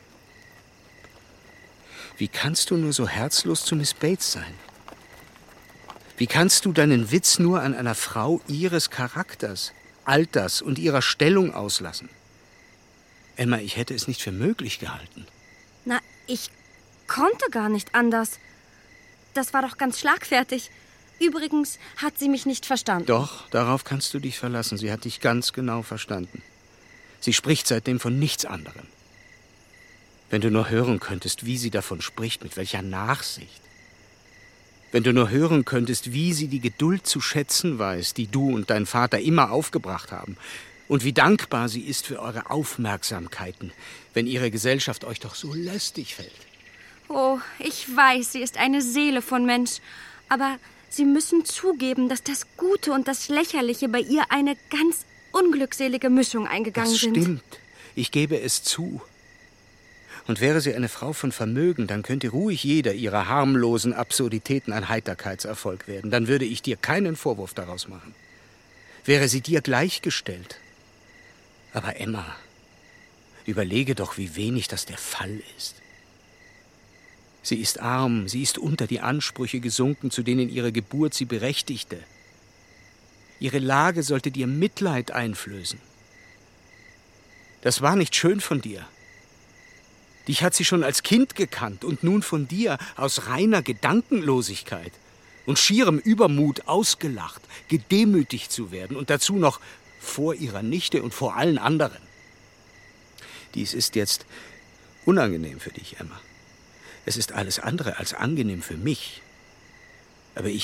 Wie kannst du nur so herzlos zu Miss Bates sein? Wie kannst du deinen Witz nur an einer Frau ihres Charakters, Alters und ihrer Stellung auslassen? Emma, ich hätte es nicht für möglich gehalten. Na, ich konnte gar nicht anders. Das war doch ganz schlagfertig. Übrigens hat sie mich nicht verstanden. Doch, darauf kannst du dich verlassen. Sie hat dich ganz genau verstanden. Sie spricht seitdem von nichts anderem. Wenn du nur hören könntest, wie sie davon spricht, mit welcher Nachsicht. Wenn du nur hören könntest, wie sie die Geduld zu schätzen weiß, die du und dein Vater immer aufgebracht haben. Und wie dankbar sie ist für eure Aufmerksamkeiten, wenn ihre Gesellschaft euch doch so lästig fällt. Oh, ich weiß, sie ist eine Seele von Mensch. Aber Sie müssen zugeben, dass das Gute und das Lächerliche bei ihr eine ganz unglückselige Mischung eingegangen sind. Das stimmt. Ich gebe es zu. Und wäre sie eine Frau von Vermögen, dann könnte ruhig jeder ihrer harmlosen Absurditäten ein Heiterkeitserfolg werden. Dann würde ich dir keinen Vorwurf daraus machen. Wäre sie dir gleichgestellt. Aber Emma, überlege doch, wie wenig das der Fall ist. Sie ist arm, sie ist unter die Ansprüche gesunken, zu denen ihre Geburt sie berechtigte. Ihre Lage sollte dir Mitleid einflößen. Das war nicht schön von dir. Dich hat sie schon als Kind gekannt und nun von dir aus reiner Gedankenlosigkeit und schierem Übermut ausgelacht, gedemütigt zu werden und dazu noch vor ihrer Nichte und vor allen anderen. Dies ist jetzt unangenehm für dich, Emma. Es ist alles andere als angenehm für mich. Aber ich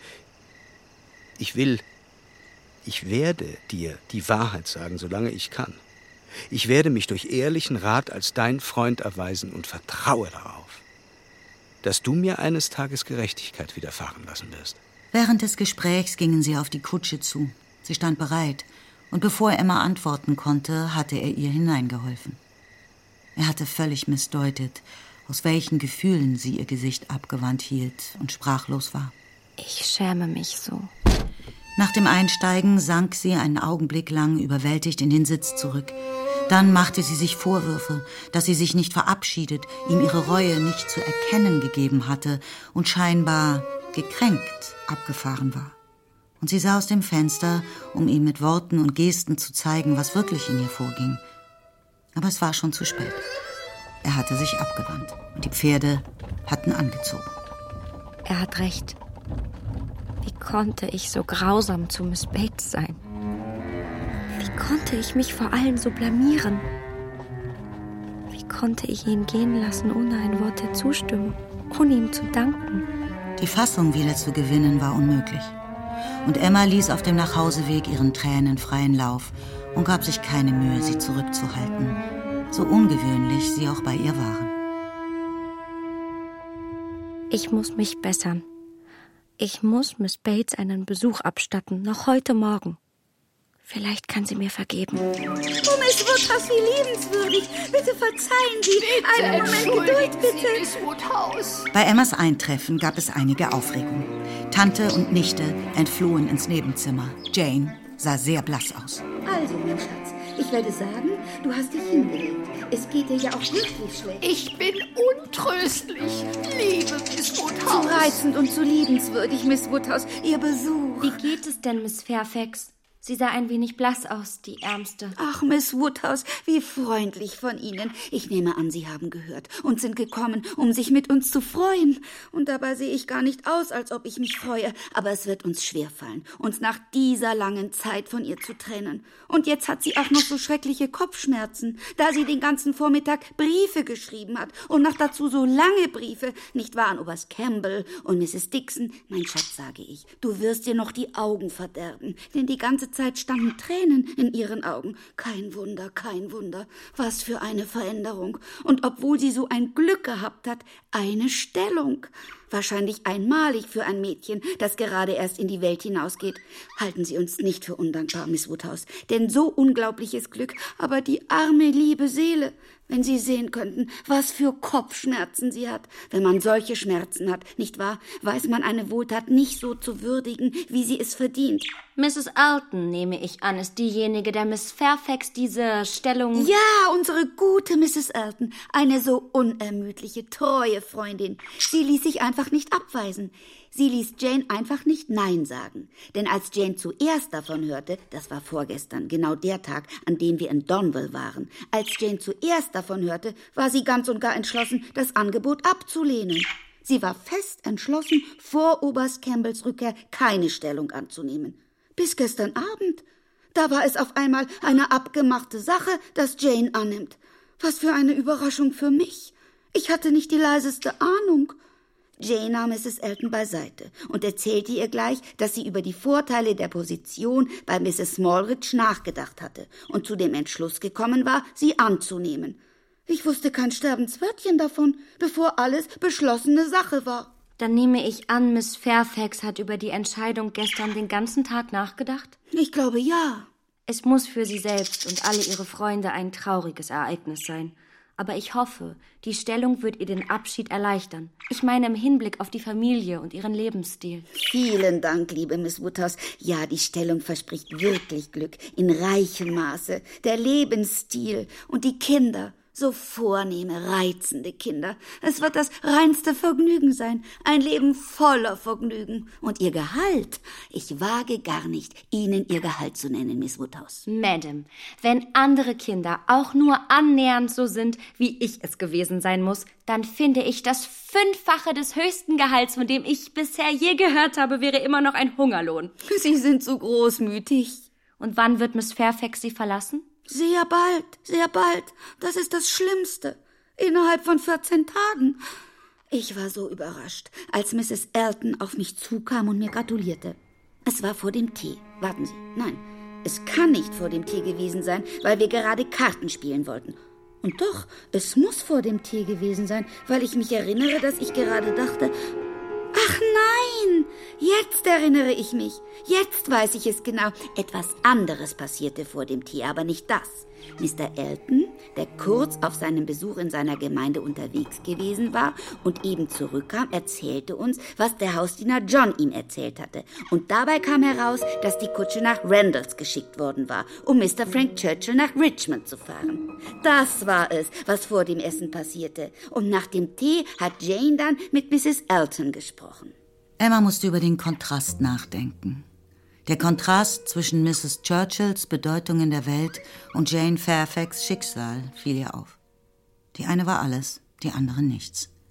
werde dir die Wahrheit sagen, solange ich kann. Ich werde mich durch ehrlichen Rat als dein Freund erweisen und vertraue darauf, dass du mir eines Tages Gerechtigkeit widerfahren lassen wirst. Während des Gesprächs gingen sie auf die Kutsche zu. Sie stand bereit, und bevor Emma antworten konnte, hatte er ihr hineingeholfen. Er hatte völlig missdeutet, aus welchen Gefühlen sie ihr Gesicht abgewandt hielt und sprachlos war. Ich schäme mich so. Nach dem Einsteigen sank sie einen Augenblick lang überwältigt in den Sitz zurück. Dann machte sie sich Vorwürfe, dass sie sich nicht verabschiedet, ihm ihre Reue nicht zu erkennen gegeben hatte und scheinbar gekränkt abgefahren war. Und sie sah aus dem Fenster, um ihm mit Worten und Gesten zu zeigen, was wirklich in ihr vorging. Aber es war schon zu spät. Er hatte sich abgewandt und die Pferde hatten angezogen. Er hat recht. Wie konnte ich so grausam zu Miss Bates sein? Wie konnte ich mich vor allen so blamieren? Wie konnte ich ihn gehen lassen, ohne ein Wort der Zustimmung, ohne ihm zu danken? Die Fassung wieder zu gewinnen war unmöglich. Und Emma ließ auf dem Nachhauseweg ihren Tränen freien Lauf und gab sich keine Mühe, sie zurückzuhalten, so ungewöhnlich sie auch bei ihr waren. Ich muss mich bessern. Ich muss Miss Bates einen Besuch abstatten, noch heute Morgen. Vielleicht kann sie mir vergeben. Oh, Miss Woodhouse, wie liebenswürdig. Bitte verzeihen Sie. Bitte Einen Moment Geduld, bitte. Miss Woodhouse. Bei Emmas Eintreffen gab es einige Aufregung. Tante und Nichte entflohen ins Nebenzimmer. Jane sah sehr blass aus. Also, mein Schatz, ich werde sagen, du hast dich hingelegt. Es geht dir ja auch wirklich schlecht. Ich bin untröstlich, liebe Miss Woodhouse. Zu reizend und zu liebenswürdig, Miss Woodhouse, Ihr Besuch. Wie geht es denn, Miss Fairfax? Sie sah ein wenig blass aus, die Ärmste. Ach, Miss Woodhouse, wie freundlich von Ihnen. Ich nehme an, Sie haben gehört und sind gekommen, um sich mit uns zu freuen. Und dabei sehe ich gar nicht aus, als ob ich mich freue. Aber es wird uns schwerfallen, uns nach dieser langen Zeit von ihr zu trennen. Und jetzt hat sie auch noch so schreckliche Kopfschmerzen, da sie den ganzen Vormittag Briefe geschrieben hat. Und noch dazu so lange Briefe, nicht wahr, an Oberst Campbell und Mrs. Dixon. Mein Schatz, sage ich, du wirst dir noch die Augen verderben, denn die ganze Zeit standen Tränen in ihren Augen. Kein Wunder, kein Wunder. Was für eine Veränderung. Und obwohl sie so ein Glück gehabt hat, eine Stellung. Wahrscheinlich einmalig für ein Mädchen, das gerade erst in die Welt hinausgeht. Halten Sie uns nicht für undankbar, Miss Woodhouse. Denn so unglaubliches Glück, aber die arme, liebe Seele. Wenn Sie sehen könnten, was für Kopfschmerzen sie hat. Wenn man solche Schmerzen hat, nicht wahr, weiß man eine Wohltat nicht so zu würdigen, wie sie es verdient. Mrs. Elton, nehme ich an, ist diejenige, der Miss Fairfax diese Stellung... Ja, unsere gute Mrs. Elton. Eine so unermüdliche, treue Freundin. Sie ließ sich einfach nicht abweisen. Sie ließ Jane einfach nicht Nein sagen. Denn als Jane zuerst davon hörte, das war vorgestern, genau der Tag, an dem wir in Donwell waren, als Jane zuerst davon hörte, war sie ganz und gar entschlossen, das Angebot abzulehnen. Sie war fest entschlossen, vor Oberst Campbells Rückkehr keine Stellung anzunehmen. Bis gestern Abend. Da war es auf einmal eine abgemachte Sache, dass Jane annimmt. Was für eine Überraschung für mich. Ich hatte nicht die leiseste Ahnung. Jane nahm Mrs. Elton beiseite und erzählte ihr gleich, dass sie über die Vorteile der Position bei Mrs. Smallridge nachgedacht hatte und zu dem Entschluss gekommen war, sie anzunehmen. Ich wusste kein Sterbenswörtchen davon, bevor alles beschlossene Sache war. Dann nehme ich an, Miss Fairfax hat über die Entscheidung gestern den ganzen Tag nachgedacht? Ich glaube, ja. Es muss für sie selbst und alle ihre Freunde ein trauriges Ereignis sein. Aber ich hoffe, die Stellung wird ihr den Abschied erleichtern. Ich meine im Hinblick auf die Familie und ihren Lebensstil. Vielen Dank, liebe Miss Woodhouse. Ja, die Stellung verspricht wirklich Glück, in reichem Maße. Der Lebensstil und die Kinder. So vornehme, reizende Kinder. Es wird das reinste Vergnügen sein. Ein Leben voller Vergnügen. Und Ihr Gehalt? Ich wage gar nicht, Ihnen Ihr Gehalt zu nennen, Miss Woodhouse. Madam, wenn andere Kinder auch nur annähernd so sind, wie ich es gewesen sein muss, dann finde ich, das 5-fache des höchsten Gehalts, von dem ich bisher je gehört habe, wäre immer noch ein Hungerlohn. Sie sind so großmütig. Und wann wird Miss Fairfax Sie verlassen? Sehr bald, sehr bald. Das ist das Schlimmste. Innerhalb von 14 Tagen. Ich war so überrascht, als Mrs. Elton auf mich zukam und mir gratulierte. Es war vor dem Tee. Warten Sie, nein, es kann nicht vor dem Tee gewesen sein, weil wir gerade Karten spielen wollten. Und doch, es muss vor dem Tee gewesen sein, weil ich mich erinnere, dass ich gerade dachte... Ach nein, jetzt erinnere ich mich. Jetzt weiß ich es genau. Etwas anderes passierte vor dem Tee, aber nicht das. Mr. Elton, der kurz auf seinem Besuch in seiner Gemeinde unterwegs gewesen war und eben zurückkam, erzählte uns, was der Hausdiener John ihm erzählt hatte. Und dabei kam heraus, dass die Kutsche nach Randalls geschickt worden war, um Mr. Frank Churchill nach Richmond zu fahren. Das war es, was vor dem Essen passierte. Und nach dem Tee hat Jane dann mit Mrs. Elton gesprochen. Emma musste über den Kontrast nachdenken. Der Kontrast zwischen Mrs. Churchills Bedeutung in der Welt und Jane Fairfax' Schicksal fiel ihr auf. Die eine war alles, die andere nichts.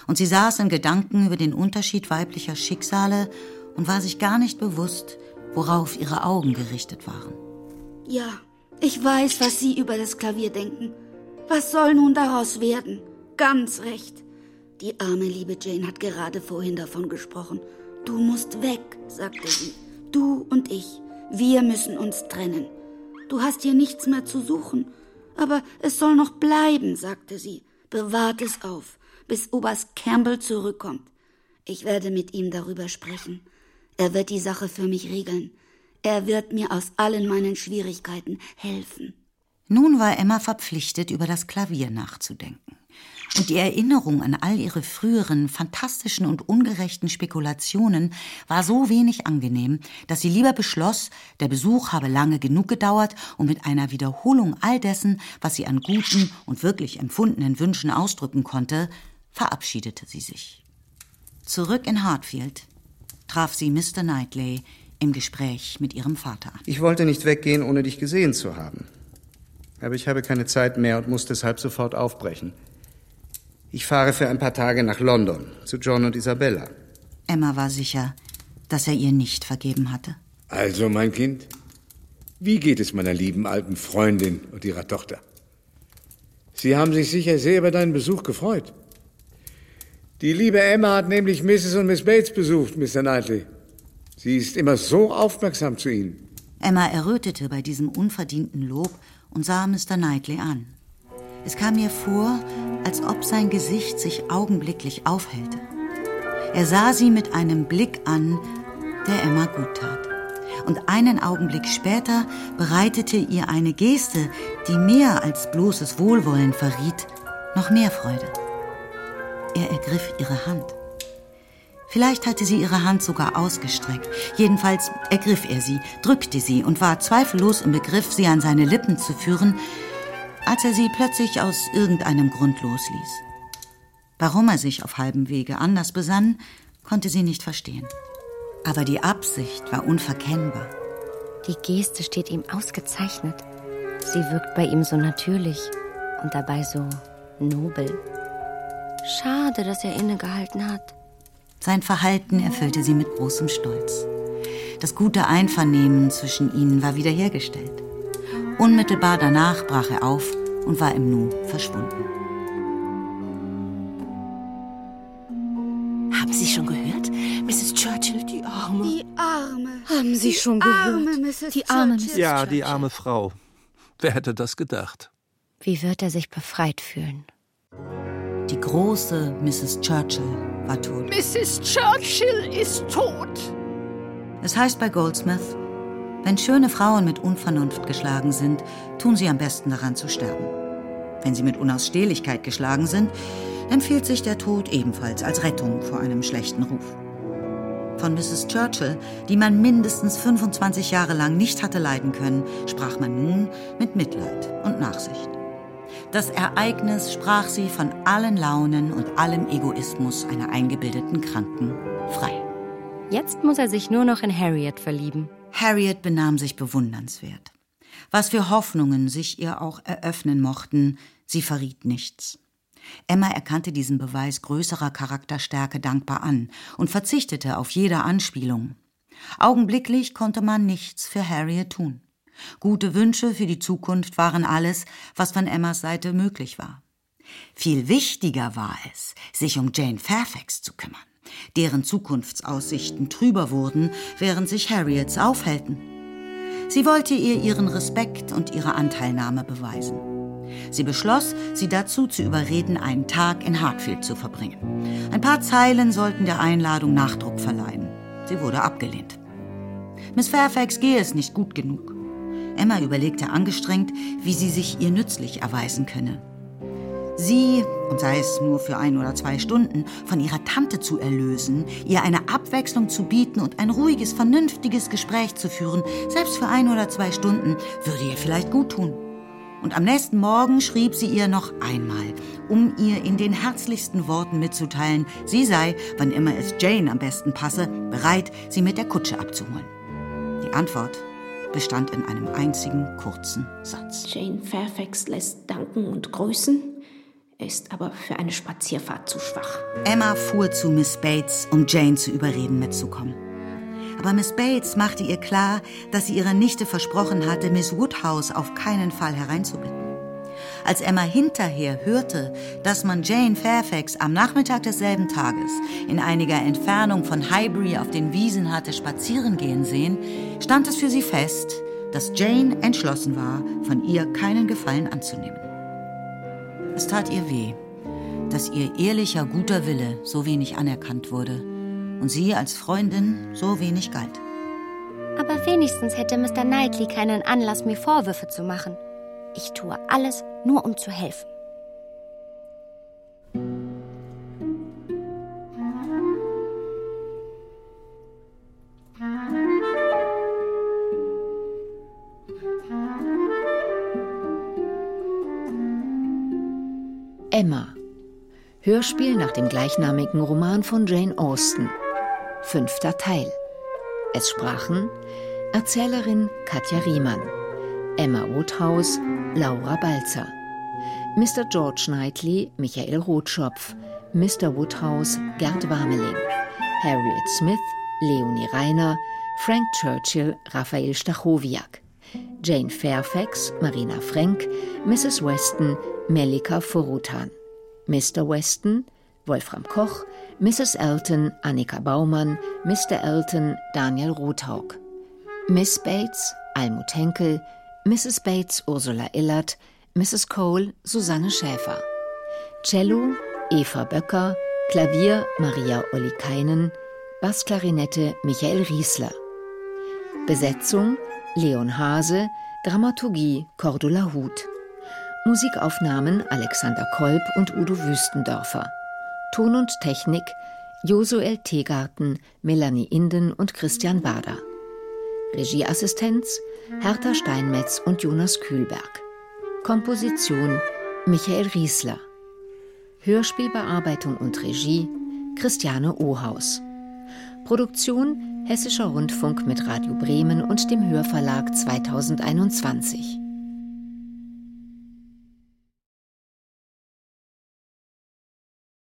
und sie saß in Gedanken über den Unterschied weiblicher Schicksale und war sich gar nicht bewusst, worauf ihre Augen gerichtet waren. Ja, ich weiß, was Sie über das Klavier denken. Was soll nun daraus werden? Ganz recht. Die arme liebe Jane hat gerade vorhin davon gesprochen. Du musst weg, sagte sie. Du und ich. Wir müssen uns trennen. Du hast hier nichts mehr zu suchen. Aber es soll noch bleiben, sagte sie. Bewahrt es auf, bis Oberst Campbell zurückkommt. Ich werde mit ihm darüber sprechen. Er wird die Sache für mich regeln. Er wird mir aus allen meinen Schwierigkeiten helfen. Nun war Emma verpflichtet, über das Klavier nachzudenken. Und die Erinnerung an all ihre früheren, fantastischen und ungerechten Spekulationen war so wenig angenehm, dass sie lieber beschloss, der Besuch habe lange genug gedauert und mit einer Wiederholung all dessen, was sie an guten und wirklich empfundenen Wünschen ausdrücken konnte, verabschiedete sie sich. Zurück in Hartfield traf sie Mr. Knightley im Gespräch mit ihrem Vater. Ich wollte nicht weggehen, ohne dich gesehen zu haben. Aber ich habe keine Zeit mehr und muss deshalb sofort aufbrechen. Ich fahre für ein paar Tage nach London, zu John und Isabella. Emma war sicher, dass er ihr nicht vergeben hatte. Also, mein Kind, wie geht es meiner lieben alten Freundin und ihrer Tochter? Sie haben sich sicher sehr über deinen Besuch gefreut. Die liebe Emma hat nämlich Mrs. und Miss Bates besucht, Mr. Knightley. Sie ist immer so aufmerksam zu ihnen. Emma errötete bei diesem unverdienten Lob und sah Mr. Knightley an. Es kam ihr vor, als ob sein Gesicht sich augenblicklich aufhellte. Er sah sie mit einem Blick an, der Emma gut tat. Und einen Augenblick später bereitete ihr eine Geste, die mehr als bloßes Wohlwollen verriet, noch mehr Freude. Er ergriff ihre Hand. Vielleicht hatte sie ihre Hand sogar ausgestreckt. Jedenfalls ergriff er sie, drückte sie und war zweifellos im Begriff, sie an seine Lippen zu führen, als er sie plötzlich aus irgendeinem Grund losließ. Warum er sich auf halbem Wege anders besann, konnte sie nicht verstehen. Aber die Absicht war unverkennbar. Die Geste steht ihm ausgezeichnet. Sie wirkt bei ihm so natürlich und dabei so nobel. Schade, dass er innegehalten hat. Sein Verhalten erfüllte sie mit großem Stolz. Das gute Einvernehmen zwischen ihnen war wiederhergestellt. Unmittelbar danach brach er auf und war im Nu verschwunden. Haben Sie schon gehört? Mrs. Churchill, die Arme. Die Arme. Haben Sie schon gehört? Arme Mrs. Die arme Churchill. Mrs. Ja, die arme Frau. Wer hätte das gedacht? Wie wird er sich befreit fühlen? Die große Mrs. Churchill war tot. Mrs. Churchill ist tot. Es heißt bei Goldsmith, wenn schöne Frauen mit Unvernunft geschlagen sind, tun sie am besten daran zu sterben. Wenn sie mit Unausstehlichkeit geschlagen sind, empfiehlt sich der Tod ebenfalls als Rettung vor einem schlechten Ruf. Von Mrs. Churchill, die man mindestens 25 Jahre lang nicht hatte leiden können, sprach man nun mit Mitleid und Nachsicht. Das Ereignis sprach sie von allen Launen und allem Egoismus einer eingebildeten Kranken frei. Jetzt muss er sich nur noch in Harriet verlieben. Harriet benahm sich bewundernswert. Was für Hoffnungen sich ihr auch eröffnen mochten, sie verriet nichts. Emma erkannte diesen Beweis größerer Charakterstärke dankbar an und verzichtete auf jede Anspielung. Augenblicklich konnte man nichts für Harriet tun. Gute Wünsche für die Zukunft waren alles, was von Emmas Seite möglich war. Viel wichtiger war es, sich um Jane Fairfax zu kümmern, deren Zukunftsaussichten trüber wurden, während sich Harriets aufhellten. Sie wollte ihr ihren Respekt und ihre Anteilnahme beweisen. Sie beschloss, sie dazu zu überreden, einen Tag in Hartfield zu verbringen. Ein paar Zeilen sollten der Einladung Nachdruck verleihen. Sie wurde abgelehnt. Miss Fairfax gehe es nicht gut genug. Emma überlegte angestrengt, wie sie sich ihr nützlich erweisen könne. Sie, und sei es nur für 1 oder 2 Stunden, von ihrer Tante zu erlösen, ihr eine Abwechslung zu bieten und ein ruhiges, vernünftiges Gespräch zu führen, selbst für 1 oder 2 Stunden, würde ihr vielleicht gut tun. Und am nächsten Morgen schrieb sie ihr noch einmal, um ihr in den herzlichsten Worten mitzuteilen, sie sei, wann immer es Jane am besten passe, bereit, sie mit der Kutsche abzuholen. Die Antwort bestand in einem einzigen kurzen Satz. Jane Fairfax lässt danken und grüßen. Er ist aber für eine Spazierfahrt zu schwach. Emma fuhr zu Miss Bates, um Jane zu überreden, mitzukommen. Aber Miss Bates machte ihr klar, dass sie ihrer Nichte versprochen hatte, Miss Woodhouse auf keinen Fall hereinzubitten. Als Emma hinterher hörte, dass man Jane Fairfax am Nachmittag desselben Tages in einiger Entfernung von Highbury auf den Wiesen hatte spazieren gehen sehen, stand es für sie fest, dass Jane entschlossen war, von ihr keinen Gefallen anzunehmen. Es tat ihr weh, dass ihr ehrlicher, guter Wille so wenig anerkannt wurde und sie als Freundin so wenig galt. Aber wenigstens hätte Mr. Knightley keinen Anlass, mir Vorwürfe zu machen. Ich tue alles, nur um zu helfen. Emma. Hörspiel nach dem gleichnamigen Roman von Jane Austen. 5. Teil. Es sprachen Erzählerin Katja Riemann, Emma Woodhouse, Laura Balzer, Mr. George Knightley, Michael Rotschopf, Mr. Woodhouse, Gerd Warmeling, Harriet Smith, Leonie Reiner, Frank Churchill, Raphael Stachowiak, Jane Fairfax, Marina Frank, Mrs. Weston, Melika Forutan, Mr. Weston, Wolfram Koch, Mrs. Elton, Annika Baumann, Mr. Elton, Daniel Rothaug, Miss Bates, Almut Henkel, Mrs. Bates, Ursula Illert, Mrs. Cole, Susanne Schäfer, Cello, Eva Böcker, Klavier, Maria Ollikainen, Bassklarinette, Michael Riesler, Besetzung, Leon Hase, Dramaturgie, Cordula Huth, Musikaufnahmen Alexander Kolb und Udo Wüstendörfer. Ton und Technik Josuel Tegarten, Melanie Inden und Christian Bader. Regieassistenz Hertha Steinmetz und Jonas Kühlberg. Komposition Michael Riesler. Hörspielbearbeitung und Regie Christiane Ohaus. Produktion Hessischer Rundfunk mit Radio Bremen und dem Hörverlag 2021.